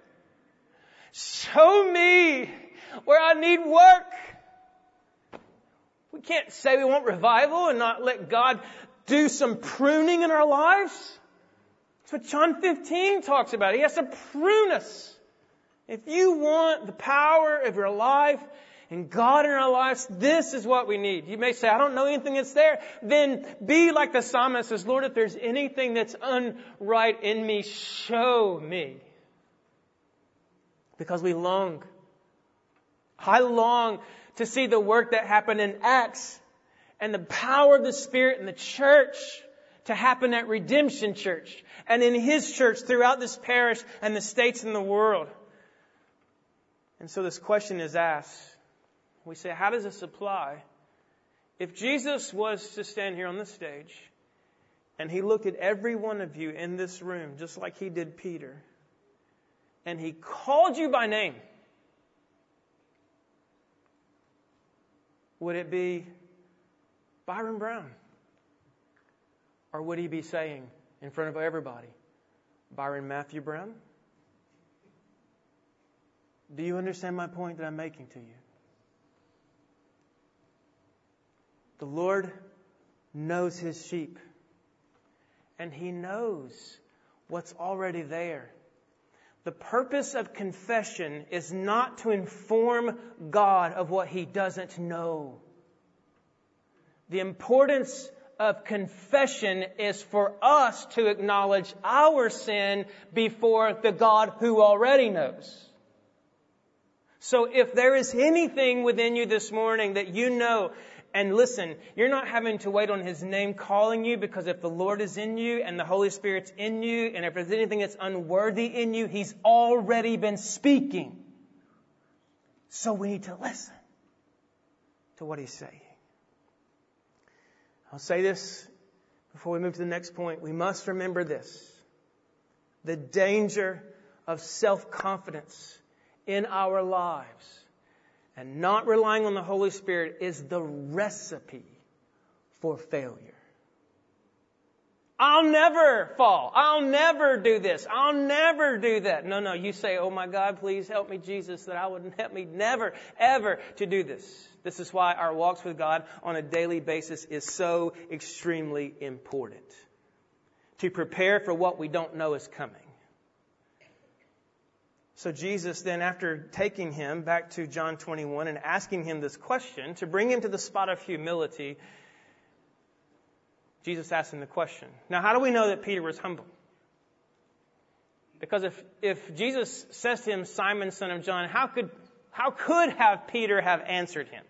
Show me where I need work. We can't say we want revival and not let God do some pruning in our lives. That's what John 15 talks about. He has to prune us. If you want the power of your life and God in our lives, this is what we need. You may say, I don't know anything that's there. Then be like the psalmist says, Lord, if there's anything that's unright in me, show me. Because we long. I long to see the work that happened in Acts and the power of the Spirit in the church to happen at Redemption Church and in His church throughout this parish and the states in the world. And so this question is asked. We say, how does this apply? If Jesus was to stand here on the stage and He looked at every one of you in this room, just like He did Peter, and He called you by name, would it be Byron Brown? Or would He be saying in front of everybody, Byron Matthew Brown? Do you understand my point that I'm making to you? The Lord knows His sheep. And He knows what's already there. The purpose of confession is not to inform God of what He doesn't know. The importance of confession is for us to acknowledge our sin before the God who already knows. So if there is anything within you this morning that you know, and listen, you're not having to wait on His name calling you, because if the Lord is in you and the Holy Spirit's in you, and if there's anything that's unworthy in you, He's already been speaking. So we need to listen to what He's saying. I'll say this before we move to the next point. We must remember this. The danger of self-confidence in our lives and not relying on the Holy Spirit is the recipe for failure. I'll never fall. I'll never do this. I'll never do that. No, you say, oh my God, please help me, Jesus, that I would help me never, ever to do this. This is why our walks with God on a daily basis is so extremely important. To prepare for what we don't know is coming. So Jesus then, after taking him back to John 21 and asking him this question, to bring him to the spot of humility, Jesus asked him the question. Now, how do we know that Peter was humble? Because if Jesus says to him, Simon, son of John, how could have Peter have answered him?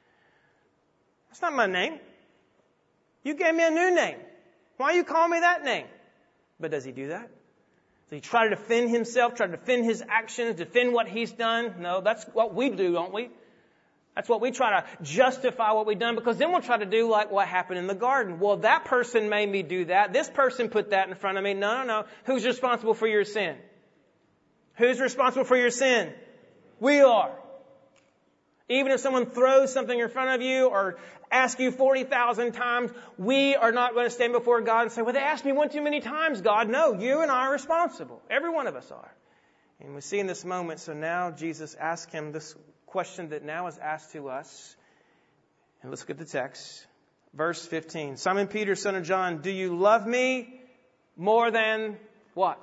That's not my name. You gave me a new name. Why you call me that name? But does he do that? Does he try to defend himself, try to defend his actions, defend what he's done? No, that's what we do, don't we? That's what we try to justify what we've done, because then we'll try to do like what happened in the garden. Well, that person made me do that. This person put that in front of me. No. Who's responsible for your sin? Who's responsible for your sin? We are. Even if someone throws something in front of you or asks you 40,000 times, we are not going to stand before God and say, well, they asked me one too many times, God. No, you and I are responsible. Every one of us are. And we see in this moment, so now Jesus asked him this question that now is asked to us. And let's look at the text. Verse 15. Simon Peter, son of John, do you love me more than what?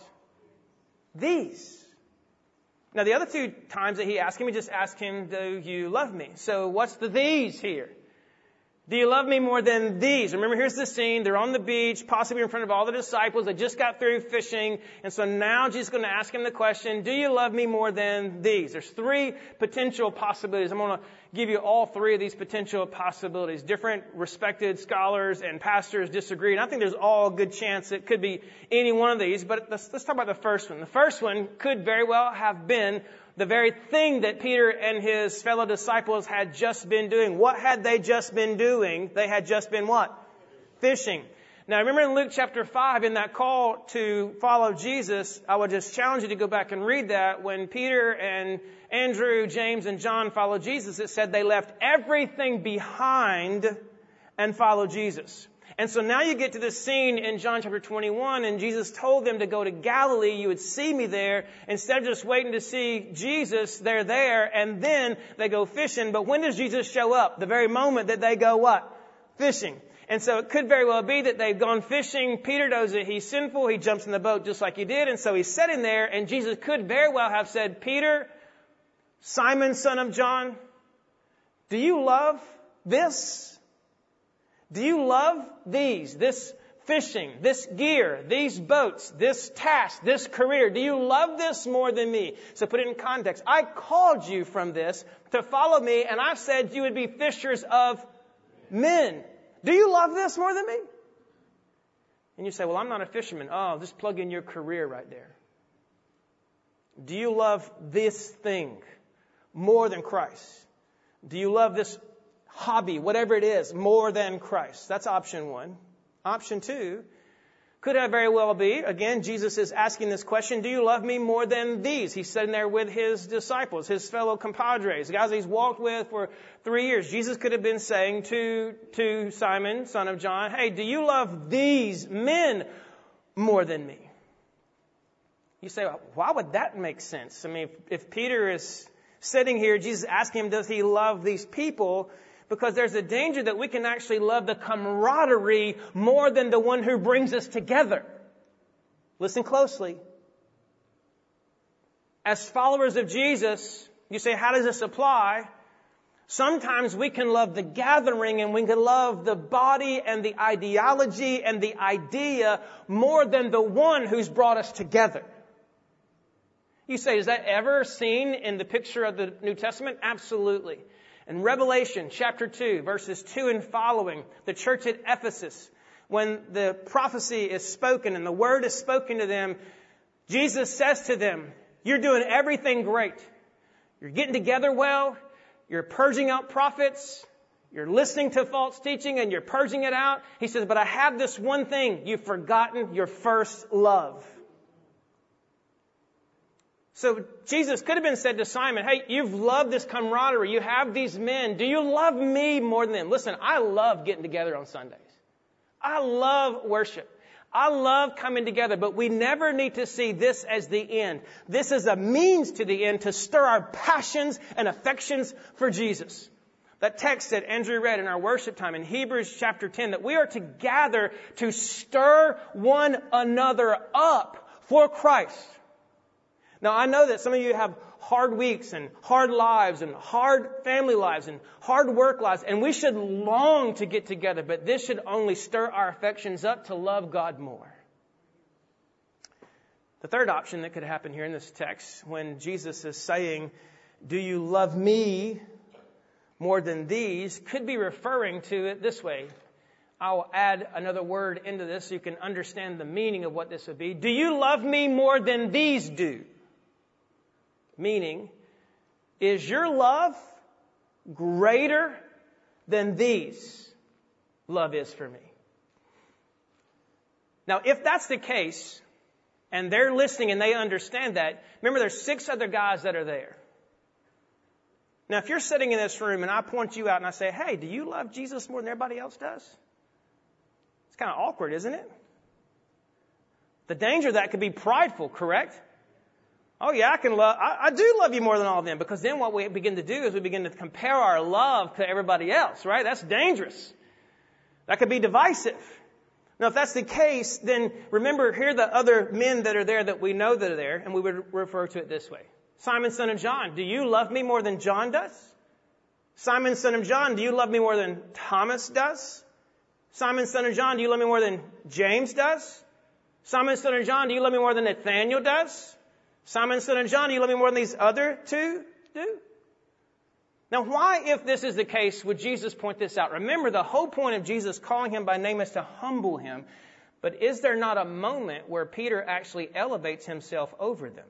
These. Now, the other two times that he asked him, he just asked him, do you love me? So what's the these here? Do you love me more than these? Remember, here's the scene. They're on the beach, possibly in front of all the disciples. They just got through fishing. And so now Jesus is going to ask him the question, do you love me more than these? There's three potential possibilities. I'm going to give you all three of these potential possibilities. Different respected scholars and pastors disagree. And I think there's all good chance it could be any one of these. But let's talk about the first one. The first one could very well have been the very thing that Peter and his fellow disciples had just been doing. What had they just been doing? They had just been what? Fishing. Now, remember in Luke chapter 5, in that call to follow Jesus, I would just challenge you to go back and read that. When Peter and Andrew, James, and John followed Jesus, it said they left everything behind and followed Jesus. And so now you get to this scene in John chapter 21, and Jesus told them to go to Galilee. You would see me there. Instead of just waiting to see Jesus, they're there, and then they go fishing. But when does Jesus show up? The very moment that they go what? Fishing. And so it could very well be that they've gone fishing. Peter knows that he's sinful. He jumps in the boat just like he did. And so he's sitting there, and Jesus could very well have said, Peter, Simon, son of John, do you love this? Do you love these? This fishing, this gear, these boats, this task, this career? Do you love this more than me? So put it in context. I called you from this to follow me, and I said you would be fishers of men. Do you love this more than me? And you say, well, I'm not a fisherman. Oh, just plug in your career right there. Do you love this thing more than Christ? Do you love this hobby, whatever it is, more than Christ? That's option one. Option two could very well be, again, Jesus is asking this question, do you love me more than these? He's sitting there with his disciples, his fellow compadres, the guys he's walked with for 3 years. Jesus could have been saying to Simon, son of John, hey, do you love these men more than me? You say, well, why would that make sense? I mean, if Peter is sitting here, Jesus asking him, does he love these people? Because there's a danger that we can actually love the camaraderie more than the one who brings us together. Listen closely. As followers of Jesus, you say, how does this apply? Sometimes we can love the gathering and we can love the body and the ideology and the idea more than the one who's brought us together. You say, is that ever seen in the picture of the New Testament? Absolutely. In Revelation chapter 2, verses 2 and following, the church at Ephesus, when the prophecy is spoken and the word is spoken to them, Jesus says to them, you're doing everything great. You're getting together well. You're purging out prophets. You're listening to false teaching and you're purging it out. He says, but I have this one thing. You've forgotten your first love. So Jesus could have been said to Simon, hey, you've loved this camaraderie. You have these men. Do you love me more than them? Listen, I love getting together on Sundays. I love worship. I love coming together, but we never need to see this as the end. This is a means to the end to stir our passions and affections for Jesus. That text that Andrew read in our worship time in Hebrews chapter 10, that we are to gather to stir one another up for Christ. Now, I know that some of you have hard weeks and hard lives and hard family lives and hard work lives, and we should long to get together, but this should only stir our affections up to love God more. The third option that could happen here in this text, when Jesus is saying, do you love me more than these, could be referring to it this way. I'll add another word into this so you can understand the meaning of what this would be. Do you love me more than these do? Meaning, is your love greater than these love is for me? Now, if that's the case, and they're listening and they understand that, remember there's 6 other guys that are there. Now, if you're sitting in this room and I point you out and I say, hey, do you love Jesus more than everybody else does? It's kind of awkward, isn't it? The danger of that could be prideful, correct? Oh yeah, I do love you more than all of them, because then what we begin to do is we begin to compare our love to everybody else, right? That's dangerous. That could be divisive. Now, if that's the case, then remember, here are the other men that are there that we know that are there, and we would refer to it this way. Simon, son of John, do you love me more than John does? Simon, son of John, do you love me more than Thomas does? Simon, son of John, do you love me more than James does? Simon, son of John, do you love me more than Nathaniel does? Simon, son of John, do you love me more than these other 2 do? Now, why, if this is the case, would Jesus point this out? Remember, the whole point of Jesus calling him by name is to humble him. But is there not a moment where Peter actually elevates himself over them?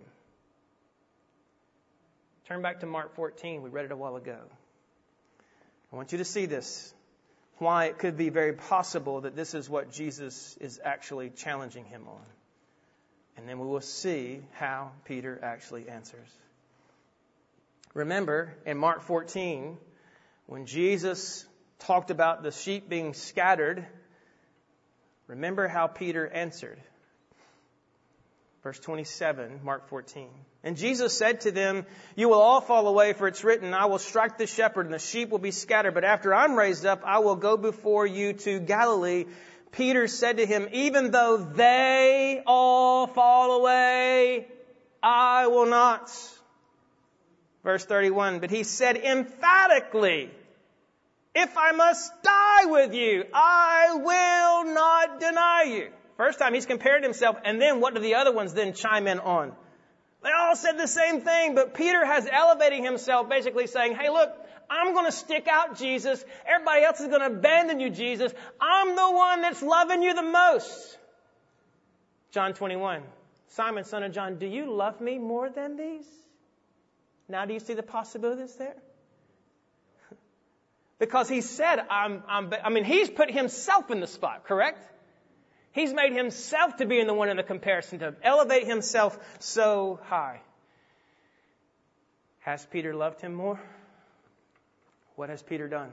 Turn back to Mark 14. We read it a while ago. I want you to see this. Why it could be very possible that this is what Jesus is actually challenging him on. And then we will see how Peter actually answers. Remember, in Mark 14, when Jesus talked about the sheep being scattered, remember how Peter answered. Verse 27, Mark 14. And Jesus said to them, you will all fall away, for it's written, I will strike the shepherd, and the sheep will be scattered. But after I'm raised up, I will go before you to Galilee. Peter said to him, even though they all fall away, I will not. Verse 31, but he said emphatically, If I must die with you, I will not deny you. First time he's compared himself, and then what do the other ones then chime in on? They all said the same thing, but Peter has elevating himself, basically saying, hey, look, I'm going to stick out, Jesus. Everybody else is going to abandon you, Jesus. I'm the one that's loving you the most. John 21. Simon, son of John, do you love me more than these? Now do you see the possibilities there? Because he said, he's put himself in the spot, correct? He's made himself to be the one in the comparison, to elevate himself so high. Has Peter loved him more? What has Peter done?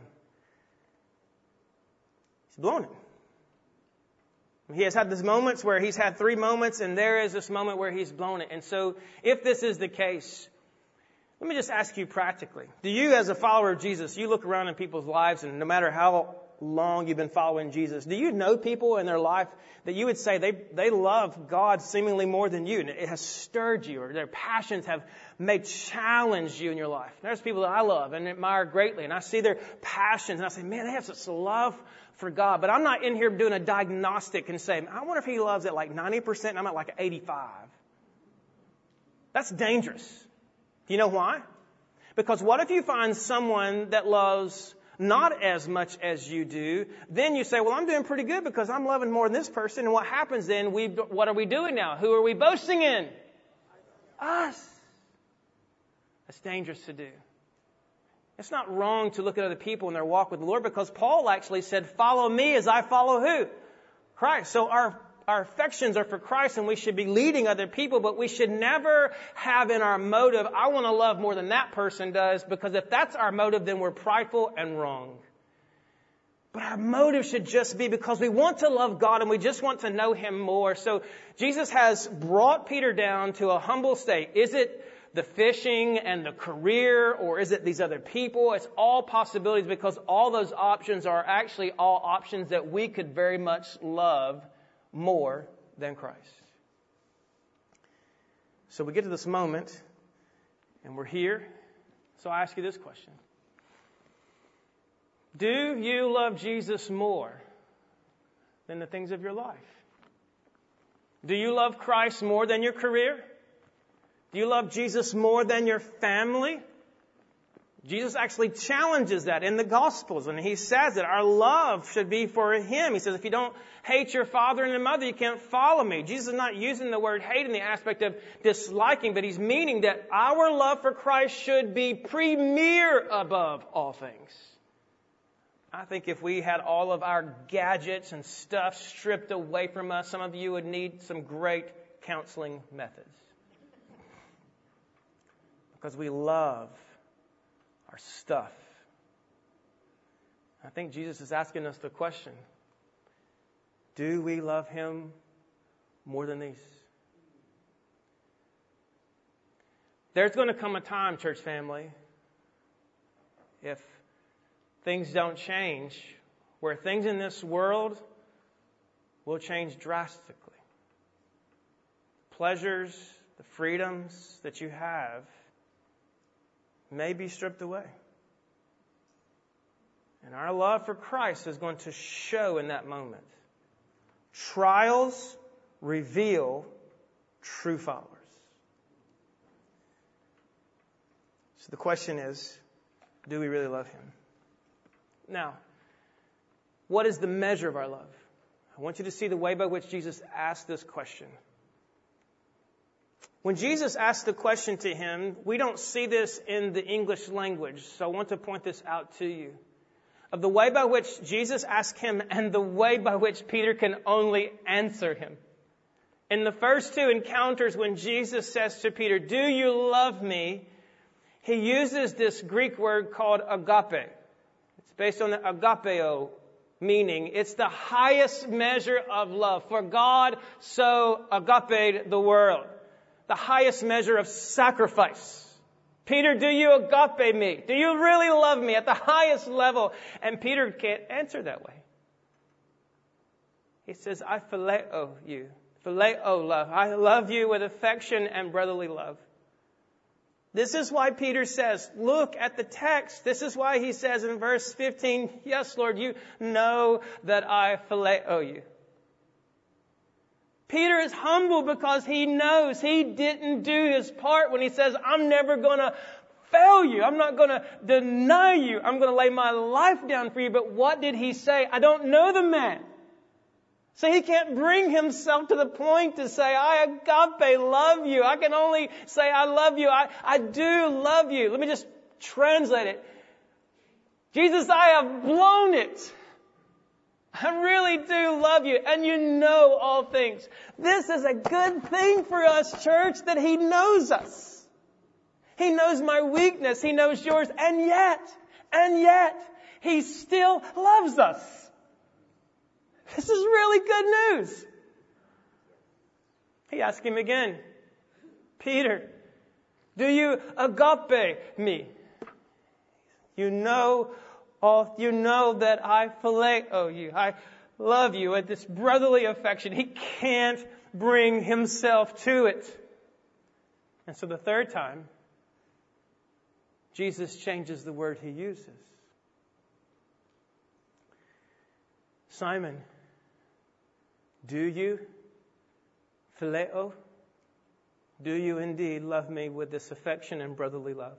He's blown it. He has had these moments where he's had 3 moments, and there is this moment where he's blown it. And so, if this is the case, let me just ask you practically. Do you, as a follower of Jesus, you look around in people's lives, and no matter how long you've been following Jesus, do you know people in their life that you would say they love God seemingly more than you, and it has stirred you, or their passions have challenged you in your life? There's people that I love and admire greatly, and I see their passions, and I say, man, they have such love for God. But I'm not in here doing a diagnostic and saying, I wonder if he loves at like 90% and I'm at like 85. That's dangerous. Do you know why? Because what if you find someone that loves not as much as you do, then you say, well, I'm doing pretty good because I'm loving more than this person. And what happens then? What are we doing now? Who are we boasting in? Us. That's dangerous to do. It's not wrong to look at other people in their walk with the Lord, because Paul actually said, follow me as I follow who? Christ. So our affections are for Christ, and we should be leading other people, but we should never have in our motive, I want to love more than that person does, because if that's our motive, then we're prideful and wrong. But our motive should just be because we want to love God and we just want to know Him more. So Jesus has brought Peter down to a humble state. Is it the fishing and the career, or is it these other people? It's all possibilities, because all those options are actually all options that we could very much love more than Christ. So we get to this moment, and we're here. So I ask you this question. Do you love Jesus more than the things of your life? Do you love Christ more than your career? Do you love Jesus more than your family? Jesus actually challenges that in the Gospels, and He says that our love should be for Him. He says, if you don't hate your father and your mother, you can't follow me. Jesus is not using the word hate in the aspect of disliking, but He's meaning that our love for Christ should be premier above all things. I think if we had all of our gadgets and stuff stripped away from us, some of you would need some great counseling methods. Because we love our stuff. I think Jesus is asking us the question, do we love Him more than these? There's going to come a time, church family, if things don't change, where things in this world will change drastically. Pleasures, the freedoms that you have may be stripped away. And our love for Christ is going to show in that moment. Trials reveal true followers. So the question is, do we really love Him? Now, what is the measure of our love? I want you to see the way by which Jesus asked this question. When Jesus asked the question to him, we don't see this in the English language, so I want to point this out to you. Of the way by which Jesus asked him and the way by which Peter can only answer him. In the first 2 encounters, when Jesus says to Peter, do you love me? He uses this Greek word called agape. It's based on the agapeo meaning. It's the highest measure of love. For God so agaped the world. The highest measure of sacrifice. Peter, do you agape me? Do you really love me at the highest level? And Peter can't answer that way. He says, I phileo you. Phileo love. I love you with affection and brotherly love. This is why Peter says, look at the text. This is why he says in verse 15, yes, Lord, you know that I phileo you. Peter is humble because he knows he didn't do his part when he says, I'm never going to fail you. I'm not going to deny you. I'm going to lay my life down for you. But what did he say? I don't know the man. So he can't bring himself to the point to say, I agape love you. I can only say I love you. I do love you. Let me just translate it. Jesus, I have blown it. I really do love you. And you know all things. This is a good thing for us, church, that he knows us. He knows my weakness. He knows yours. And yet, he still loves us. This is really good news. He asked him again, Peter, do you agape me? You know that I phileo you. I love you with this brotherly affection. He can't bring himself to it. And so the third time, Jesus changes the word he uses. Simon, do you phileo? Do you indeed love me with this affection and brotherly love?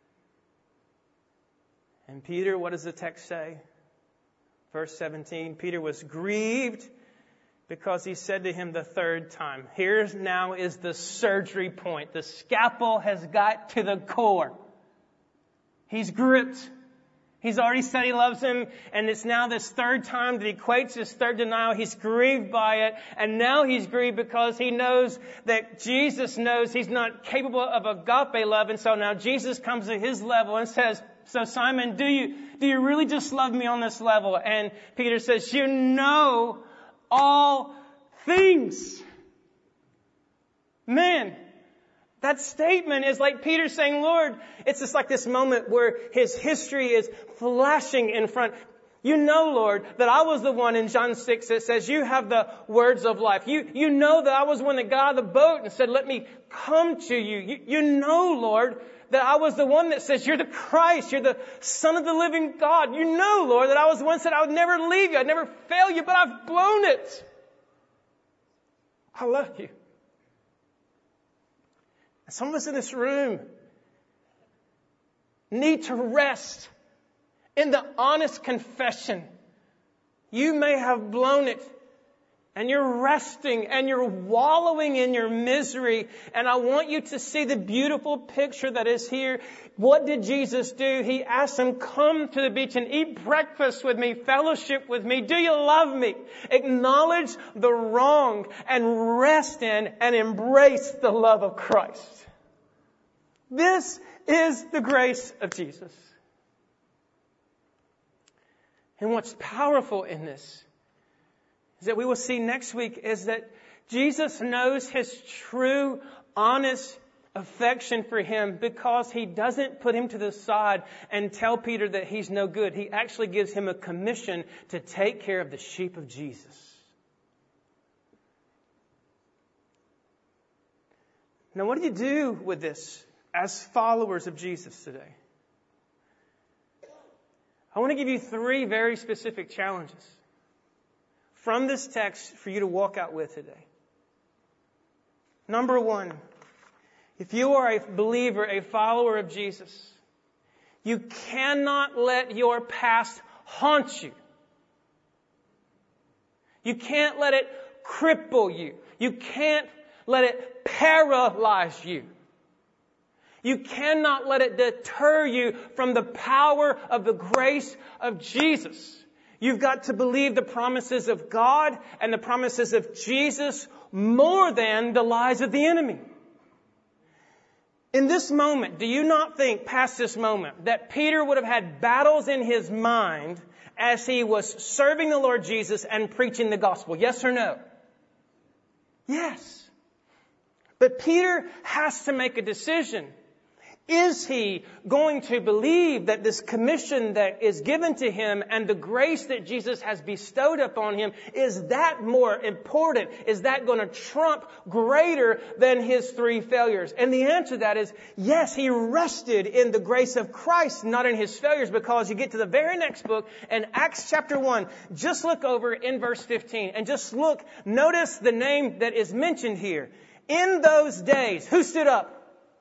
And Peter, what does the text say? Verse 17, Peter was grieved because he said to him the third time. Here now is the surgery point. The scalpel has got to the core. He's gripped. He's already said he loves him, and it's now this third time that equates his third denial. He's grieved by it, and now he's grieved because he knows that Jesus knows he's not capable of agape love, and so now Jesus comes to his level and says, so Simon, do you really just love me on this level? And Peter says, you know all things. Man, that statement is like Peter saying, Lord, it's just like this moment where his history is flashing in front. You know, Lord, that I was the one in John 6 that says, you have the words of life. You know that I was the one that got out of the boat and said, let me come to you. You know, Lord, that I was the one that says, you're the Christ, you're the Son of the living God. You know, Lord, that I was the one that said, I would never leave you, I'd never fail you, but I've blown it. I love you. Some of us in this room need to rest in the honest confession. You may have blown it, and you're resting, and you're wallowing in your misery. And I want you to see the beautiful picture that is here. What did Jesus do? He asked them, come to the beach and eat breakfast with me, fellowship with me. Do you love me? Acknowledge the wrong and rest in and embrace the love of Christ. This is the grace of Jesus. And what's powerful in this is that we will see next week is that Jesus knows his true, honest affection for him because he doesn't put him to the side and tell Peter that he's no good. He actually gives him a commission to take care of the sheep of Jesus. Now, what do you do with this as followers of Jesus today? I want to give you 3 very specific challenges from this text for you to walk out with today. Number 1, if you are a believer, a follower of Jesus, you cannot let your past haunt you. You can't let it cripple you. You can't let it paralyze you. You cannot let it deter you from the power of the grace of Jesus. You've got to believe the promises of God and the promises of Jesus more than the lies of the enemy. In this moment, do you not think, past this moment, that Peter would have had battles in his mind as he was serving the Lord Jesus and preaching the gospel? Yes or no? Yes. But Peter has to make a decision. Is he going to believe that this commission that is given to him and the grace that Jesus has bestowed upon him, is that more important? Is that going to trump greater than his 3 failures? And the answer to that is yes, he rested in the grace of Christ, not in his failures, because you get to the very next book in Acts chapter 1. Just look over in verse 15 and just look. Notice the name that is mentioned here. In those days, who stood up?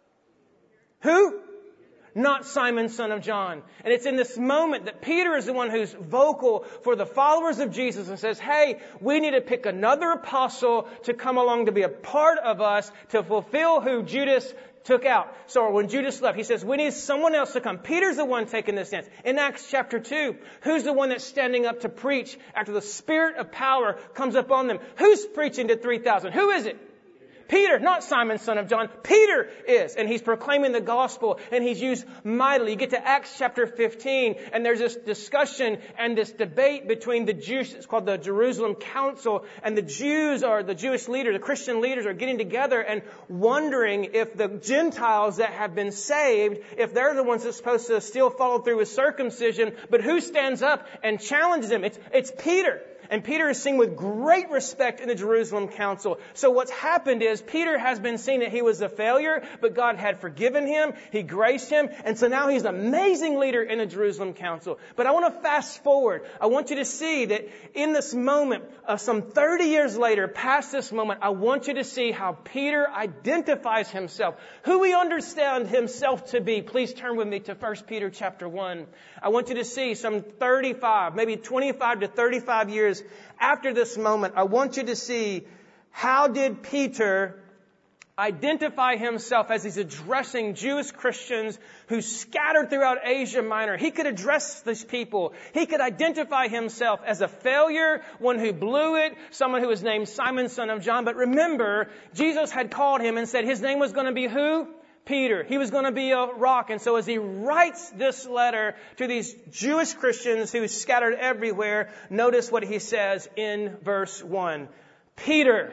Who? Not Simon, son of John. And it's in this moment that Peter is the one who's vocal for the followers of Jesus and says, hey, we need to pick another apostle to come along to be a part of us to fulfill who Judas took out. So when Judas left, he says, we need someone else to come. Peter's the one taking this stance. In Acts chapter 2, who's the one that's standing up to preach after the Spirit of power comes upon them? Who's preaching to 3,000? Who is it? Peter, not Simon, son of John. Peter is. And he's proclaiming the gospel, and he's used mightily. You get to Acts chapter 15, and there's this discussion and this debate between the Jews. It's called the Jerusalem Council. And the Jews, or the Jewish leaders, the Christian leaders, are getting together and wondering if the Gentiles that have been saved, if they're the ones that's supposed to still follow through with circumcision. But who stands up and challenges them? It's Peter. And Peter is seen with great respect in the Jerusalem Council. So what's happened is Peter has been seen that he was a failure, but God had forgiven him. He graced him. And so now he's an amazing leader in the Jerusalem Council. But I want to fast forward. I want you to see that in this moment, some 30 years later, past this moment, I want you to see how Peter identifies himself, who he understands himself to be. Please turn with me to 1 Peter chapter 1. I want you to see some 35, maybe 25 to 35 years after this moment, I want you to see how did Peter identify himself as he's addressing Jewish Christians who scattered throughout Asia Minor. He could address these people. He could identify himself as a failure, one who blew it, someone who was named Simon, son of John. But remember, Jesus had called him and said his name was going to be who? Peter. He was going to be a rock. And so as he writes this letter to these Jewish Christians who scattered everywhere, notice what he says in verse 1. Peter,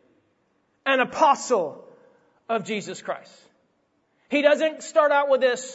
an apostle of Jesus Christ. He doesn't start out with this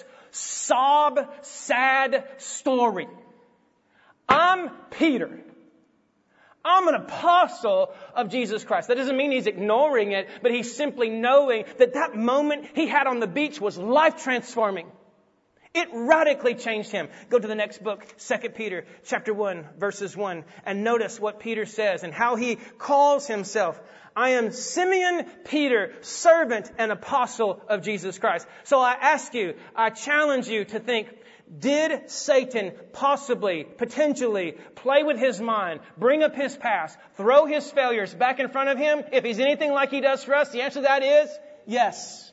sad story. I'm Peter. I'm an apostle of Jesus Christ. That doesn't mean he's ignoring it, but he's simply knowing that that moment he had on the beach was life transforming. It radically changed him. Go to the next book, 2 Peter chapter 1, verses 1, and notice what Peter says and how he calls himself. I am Simeon Peter, servant and apostle of Jesus Christ. So I ask you, I challenge you to think, did Satan possibly, potentially, play with his mind, bring up his past, throw his failures back in front of him? If he's anything like he does for us, the answer to that is yes.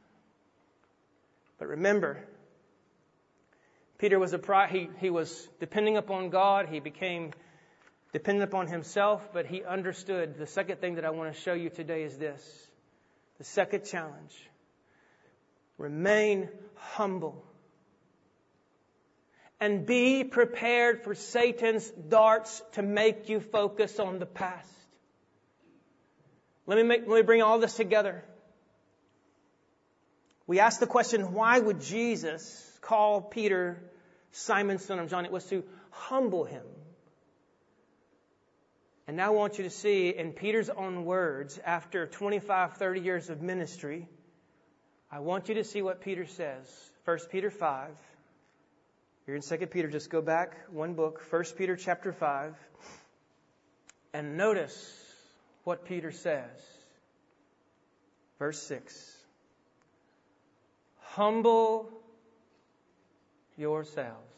But remember, Peter was he was depending upon God. He became dependent upon himself, but he understood. The second thing that I want to show you today is this. The second challenge. Remain humble. And be prepared for Satan's darts to make you focus on the past. Let me bring all this together. We asked the question, why would Jesus call Peter Simon, son of John? It was to humble him. And now I want you to see in Peter's own words, after 25, 30 years of ministry, I want you to see what Peter says. 1 Peter 5. You're in 2 Peter, just go back one book, 1 Peter chapter 5, and notice what Peter says. Verse 6. Humble yourselves.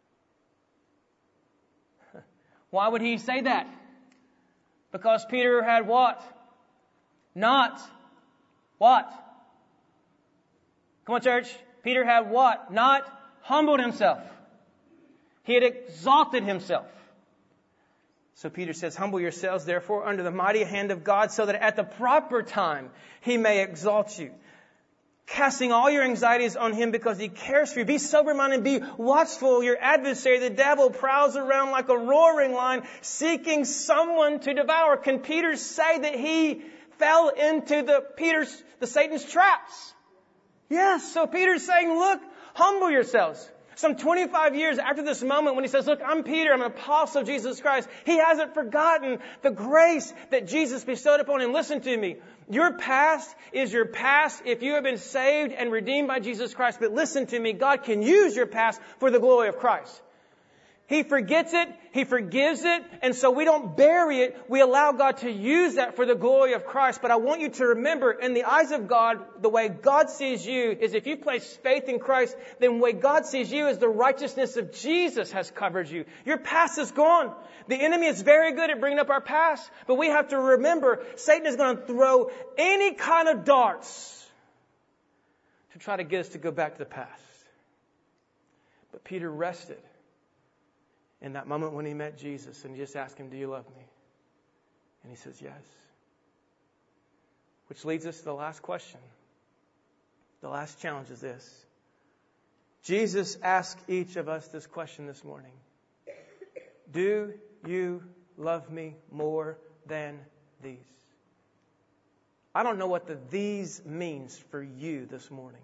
Why would he say that? Because Peter had what? Not what? Come on, church. Peter had what? Not humbled himself. He had exalted himself. So Peter says, humble yourselves, therefore, under the mighty hand of God, so that at the proper time he may exalt you. Casting all your anxieties on him because he cares for you. Be sober-minded, be watchful. Your adversary, the devil, prowls around like a roaring lion, seeking someone to devour. Can Peter say that he fell into the Satan's traps? Yes. So Peter's saying, look, humble yourselves. Some 25 years after this moment when he says, look, I'm Peter, I'm an apostle of Jesus Christ. He hasn't forgotten the grace that Jesus bestowed upon him. Listen to me. Your past is your past if you have been saved and redeemed by Jesus Christ. But listen to me. God can use your past for the glory of Christ. He forgets it. He forgives it. And so we don't bury it. We allow God to use that for the glory of Christ. But I want you to remember, in the eyes of God, the way God sees you is if you place faith in Christ, then the way God sees you is the righteousness of Jesus has covered you. Your past is gone. The enemy is very good at bringing up our past. But we have to remember, Satan is going to throw any kind of darts to try to get us to go back to the past. But Peter rested in that moment when he met Jesus and he just asked him, do you love me? And he says, yes. Which leads us to the last question. The last challenge is this. Jesus asked each of us this question this morning. Do you love me more than these? I don't know what the these means for you this morning.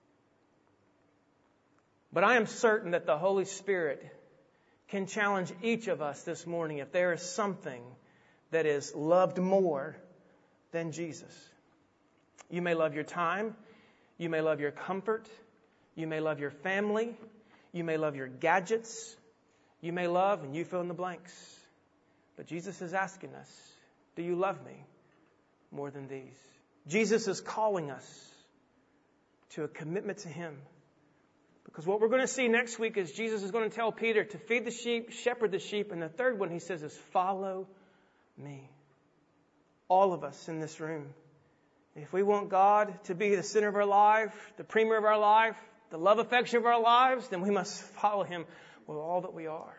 But I am certain that the Holy Spirit can challenge each of us this morning if there is something that is loved more than Jesus. You may love your time. You may love your comfort. You may love your family. You may love your gadgets. You may love, and you fill in the blanks. But Jesus is asking us, do you love me more than these? Jesus is calling us to a commitment to Him. Because what we're going to see next week is Jesus is going to tell Peter to feed the sheep, shepherd the sheep. And the third one he says is follow me. All of us in this room. If we want God to be the center of our life, the premier of our life, the love affection of our lives, then we must follow Him with all that we are.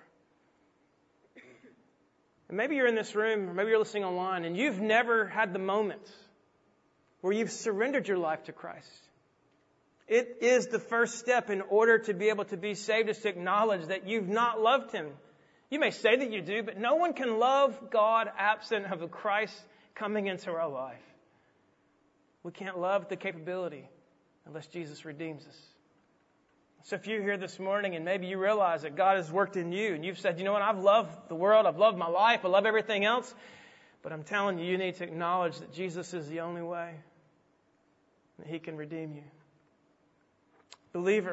And maybe you're in this room, or maybe you're listening online, and you've never had the moment where you've surrendered your life to Christ. It is the first step in order to be able to be saved, is to acknowledge that you've not loved Him. You may say that you do, but no one can love God absent of Christ coming into our life. We can't love the capability unless Jesus redeems us. So if you're here this morning and maybe you realize that God has worked in you and you've said, you know what, I've loved the world, I've loved my life, I love everything else, but I'm telling you, you need to acknowledge that Jesus is the only way, that He can redeem you. Believer,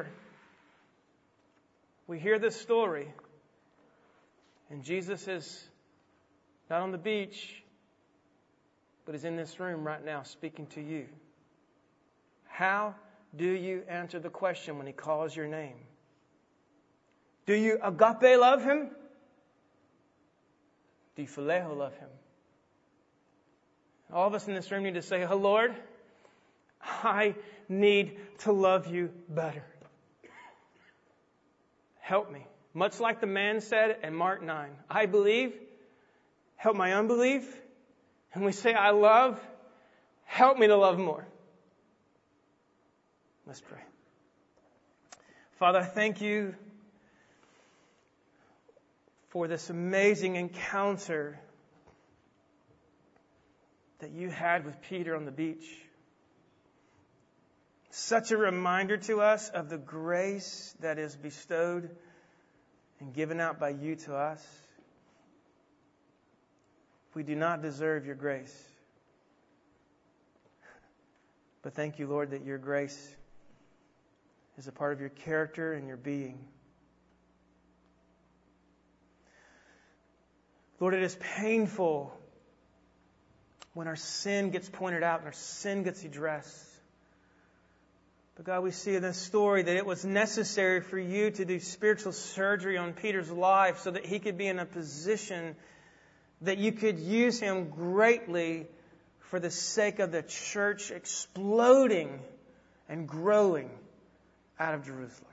we hear this story, and Jesus is not on the beach, but is in this room right now speaking to you. How do you answer the question when He calls your name? Do you agape love Him? Do you phileo love Him? All of us in this room need to say, oh Lord, I need to love you better. Help me. Much like the man said in Mark 9, I believe, help my unbelief. And we say, I love, help me to love more. Let's pray. Father, I thank you for this amazing encounter that you had with Peter on the beach. Such a reminder to us of the grace that is bestowed and given out by you to us. We do not deserve your grace. But thank you, Lord, that your grace is a part of your character and your being. Lord, it is painful when our sin gets pointed out and our sin gets addressed. But God, we see in this story that it was necessary for you to do spiritual surgery on Peter's life so that he could be in a position that you could use him greatly for the sake of the church exploding and growing out of Jerusalem.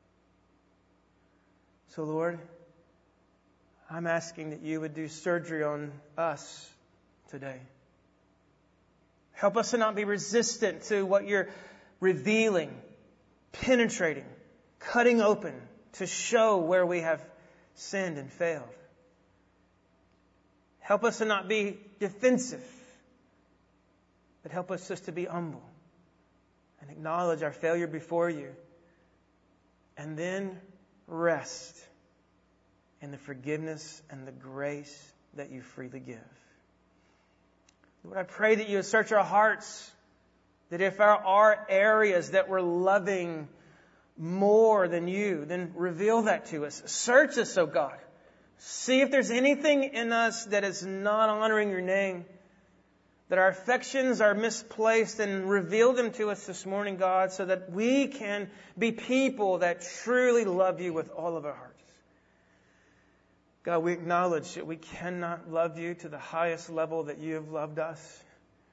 So, Lord, I'm asking that you would do surgery on us today. Help us to not be resistant to what you're revealing, penetrating, cutting open to show where we have sinned and failed. Help us to not be defensive, but help us just to be humble and acknowledge our failure before you. And then rest in the forgiveness and the grace that you freely give. Lord, I pray that you would search our hearts, that if there are areas that we're loving more than you, then reveal that to us. Search us, oh God. See if there's anything in us that is not honoring your name, that our affections are misplaced, and reveal them to us this morning, God, so that we can be people that truly love you with all of our hearts. God, we acknowledge that we cannot love you to the highest level that you have loved us.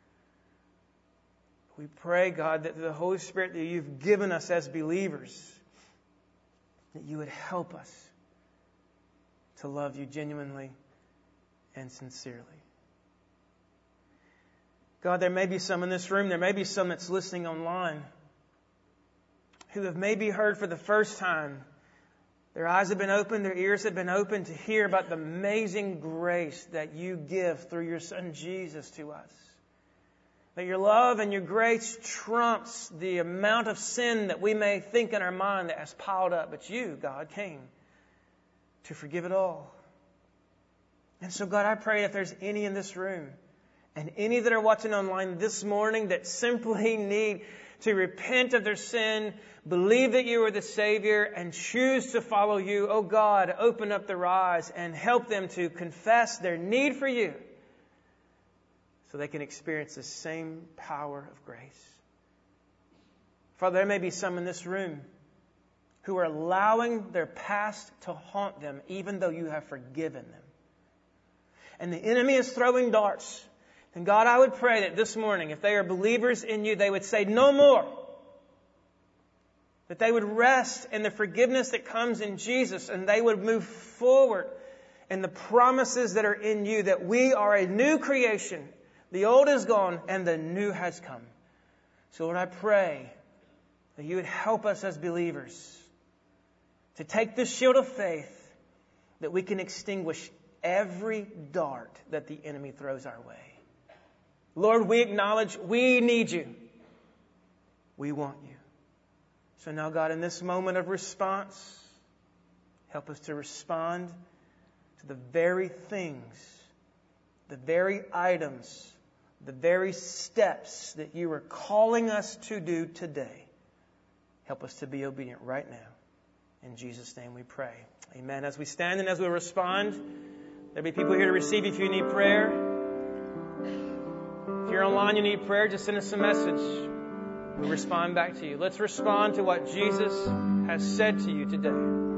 We pray, God, that the Holy Spirit that you've given us as believers, that you would help us to love you genuinely and sincerely. God, there may be some in this room, there may be some that's listening online, who have maybe heard for the first time. Their eyes have been opened, their ears have been opened to hear about the amazing grace that you give through your Son Jesus to us. That your love and your grace trumps the amount of sin that we may think in our mind that has piled up. But you, God, came to forgive it all. And so, God, I pray if there's any in this room and any that are watching online this morning that simply need to repent of their sin, believe that you are the Savior, and choose to follow you, oh God, open up their eyes and help them to confess their need for you so they can experience the same power of grace. Father, there may be some in this room who are allowing their past to haunt them even though you have forgiven them. And the enemy is throwing darts. And God, I would pray that this morning, if they are believers in you, they would say, no more. That they would rest in the forgiveness that comes in Jesus, and they would move forward in the promises that are in you, that we are a new creation. The old is gone and the new has come. So Lord, I pray that you would help us as believers to take this shield of faith, that we can extinguish every dart that the enemy throws our way. Lord, we acknowledge we need you. We want you. So now, God, in this moment of response, help us to respond to the very things, the very items, the very steps that you are calling us to do today. Help us to be obedient right now. In Jesus' name we pray. Amen. As we stand and as we respond, there'll be people here to receive if you need prayer. If you're online, you need prayer, just send us a message. We'll respond back to you. Let's respond to what Jesus has said to you today.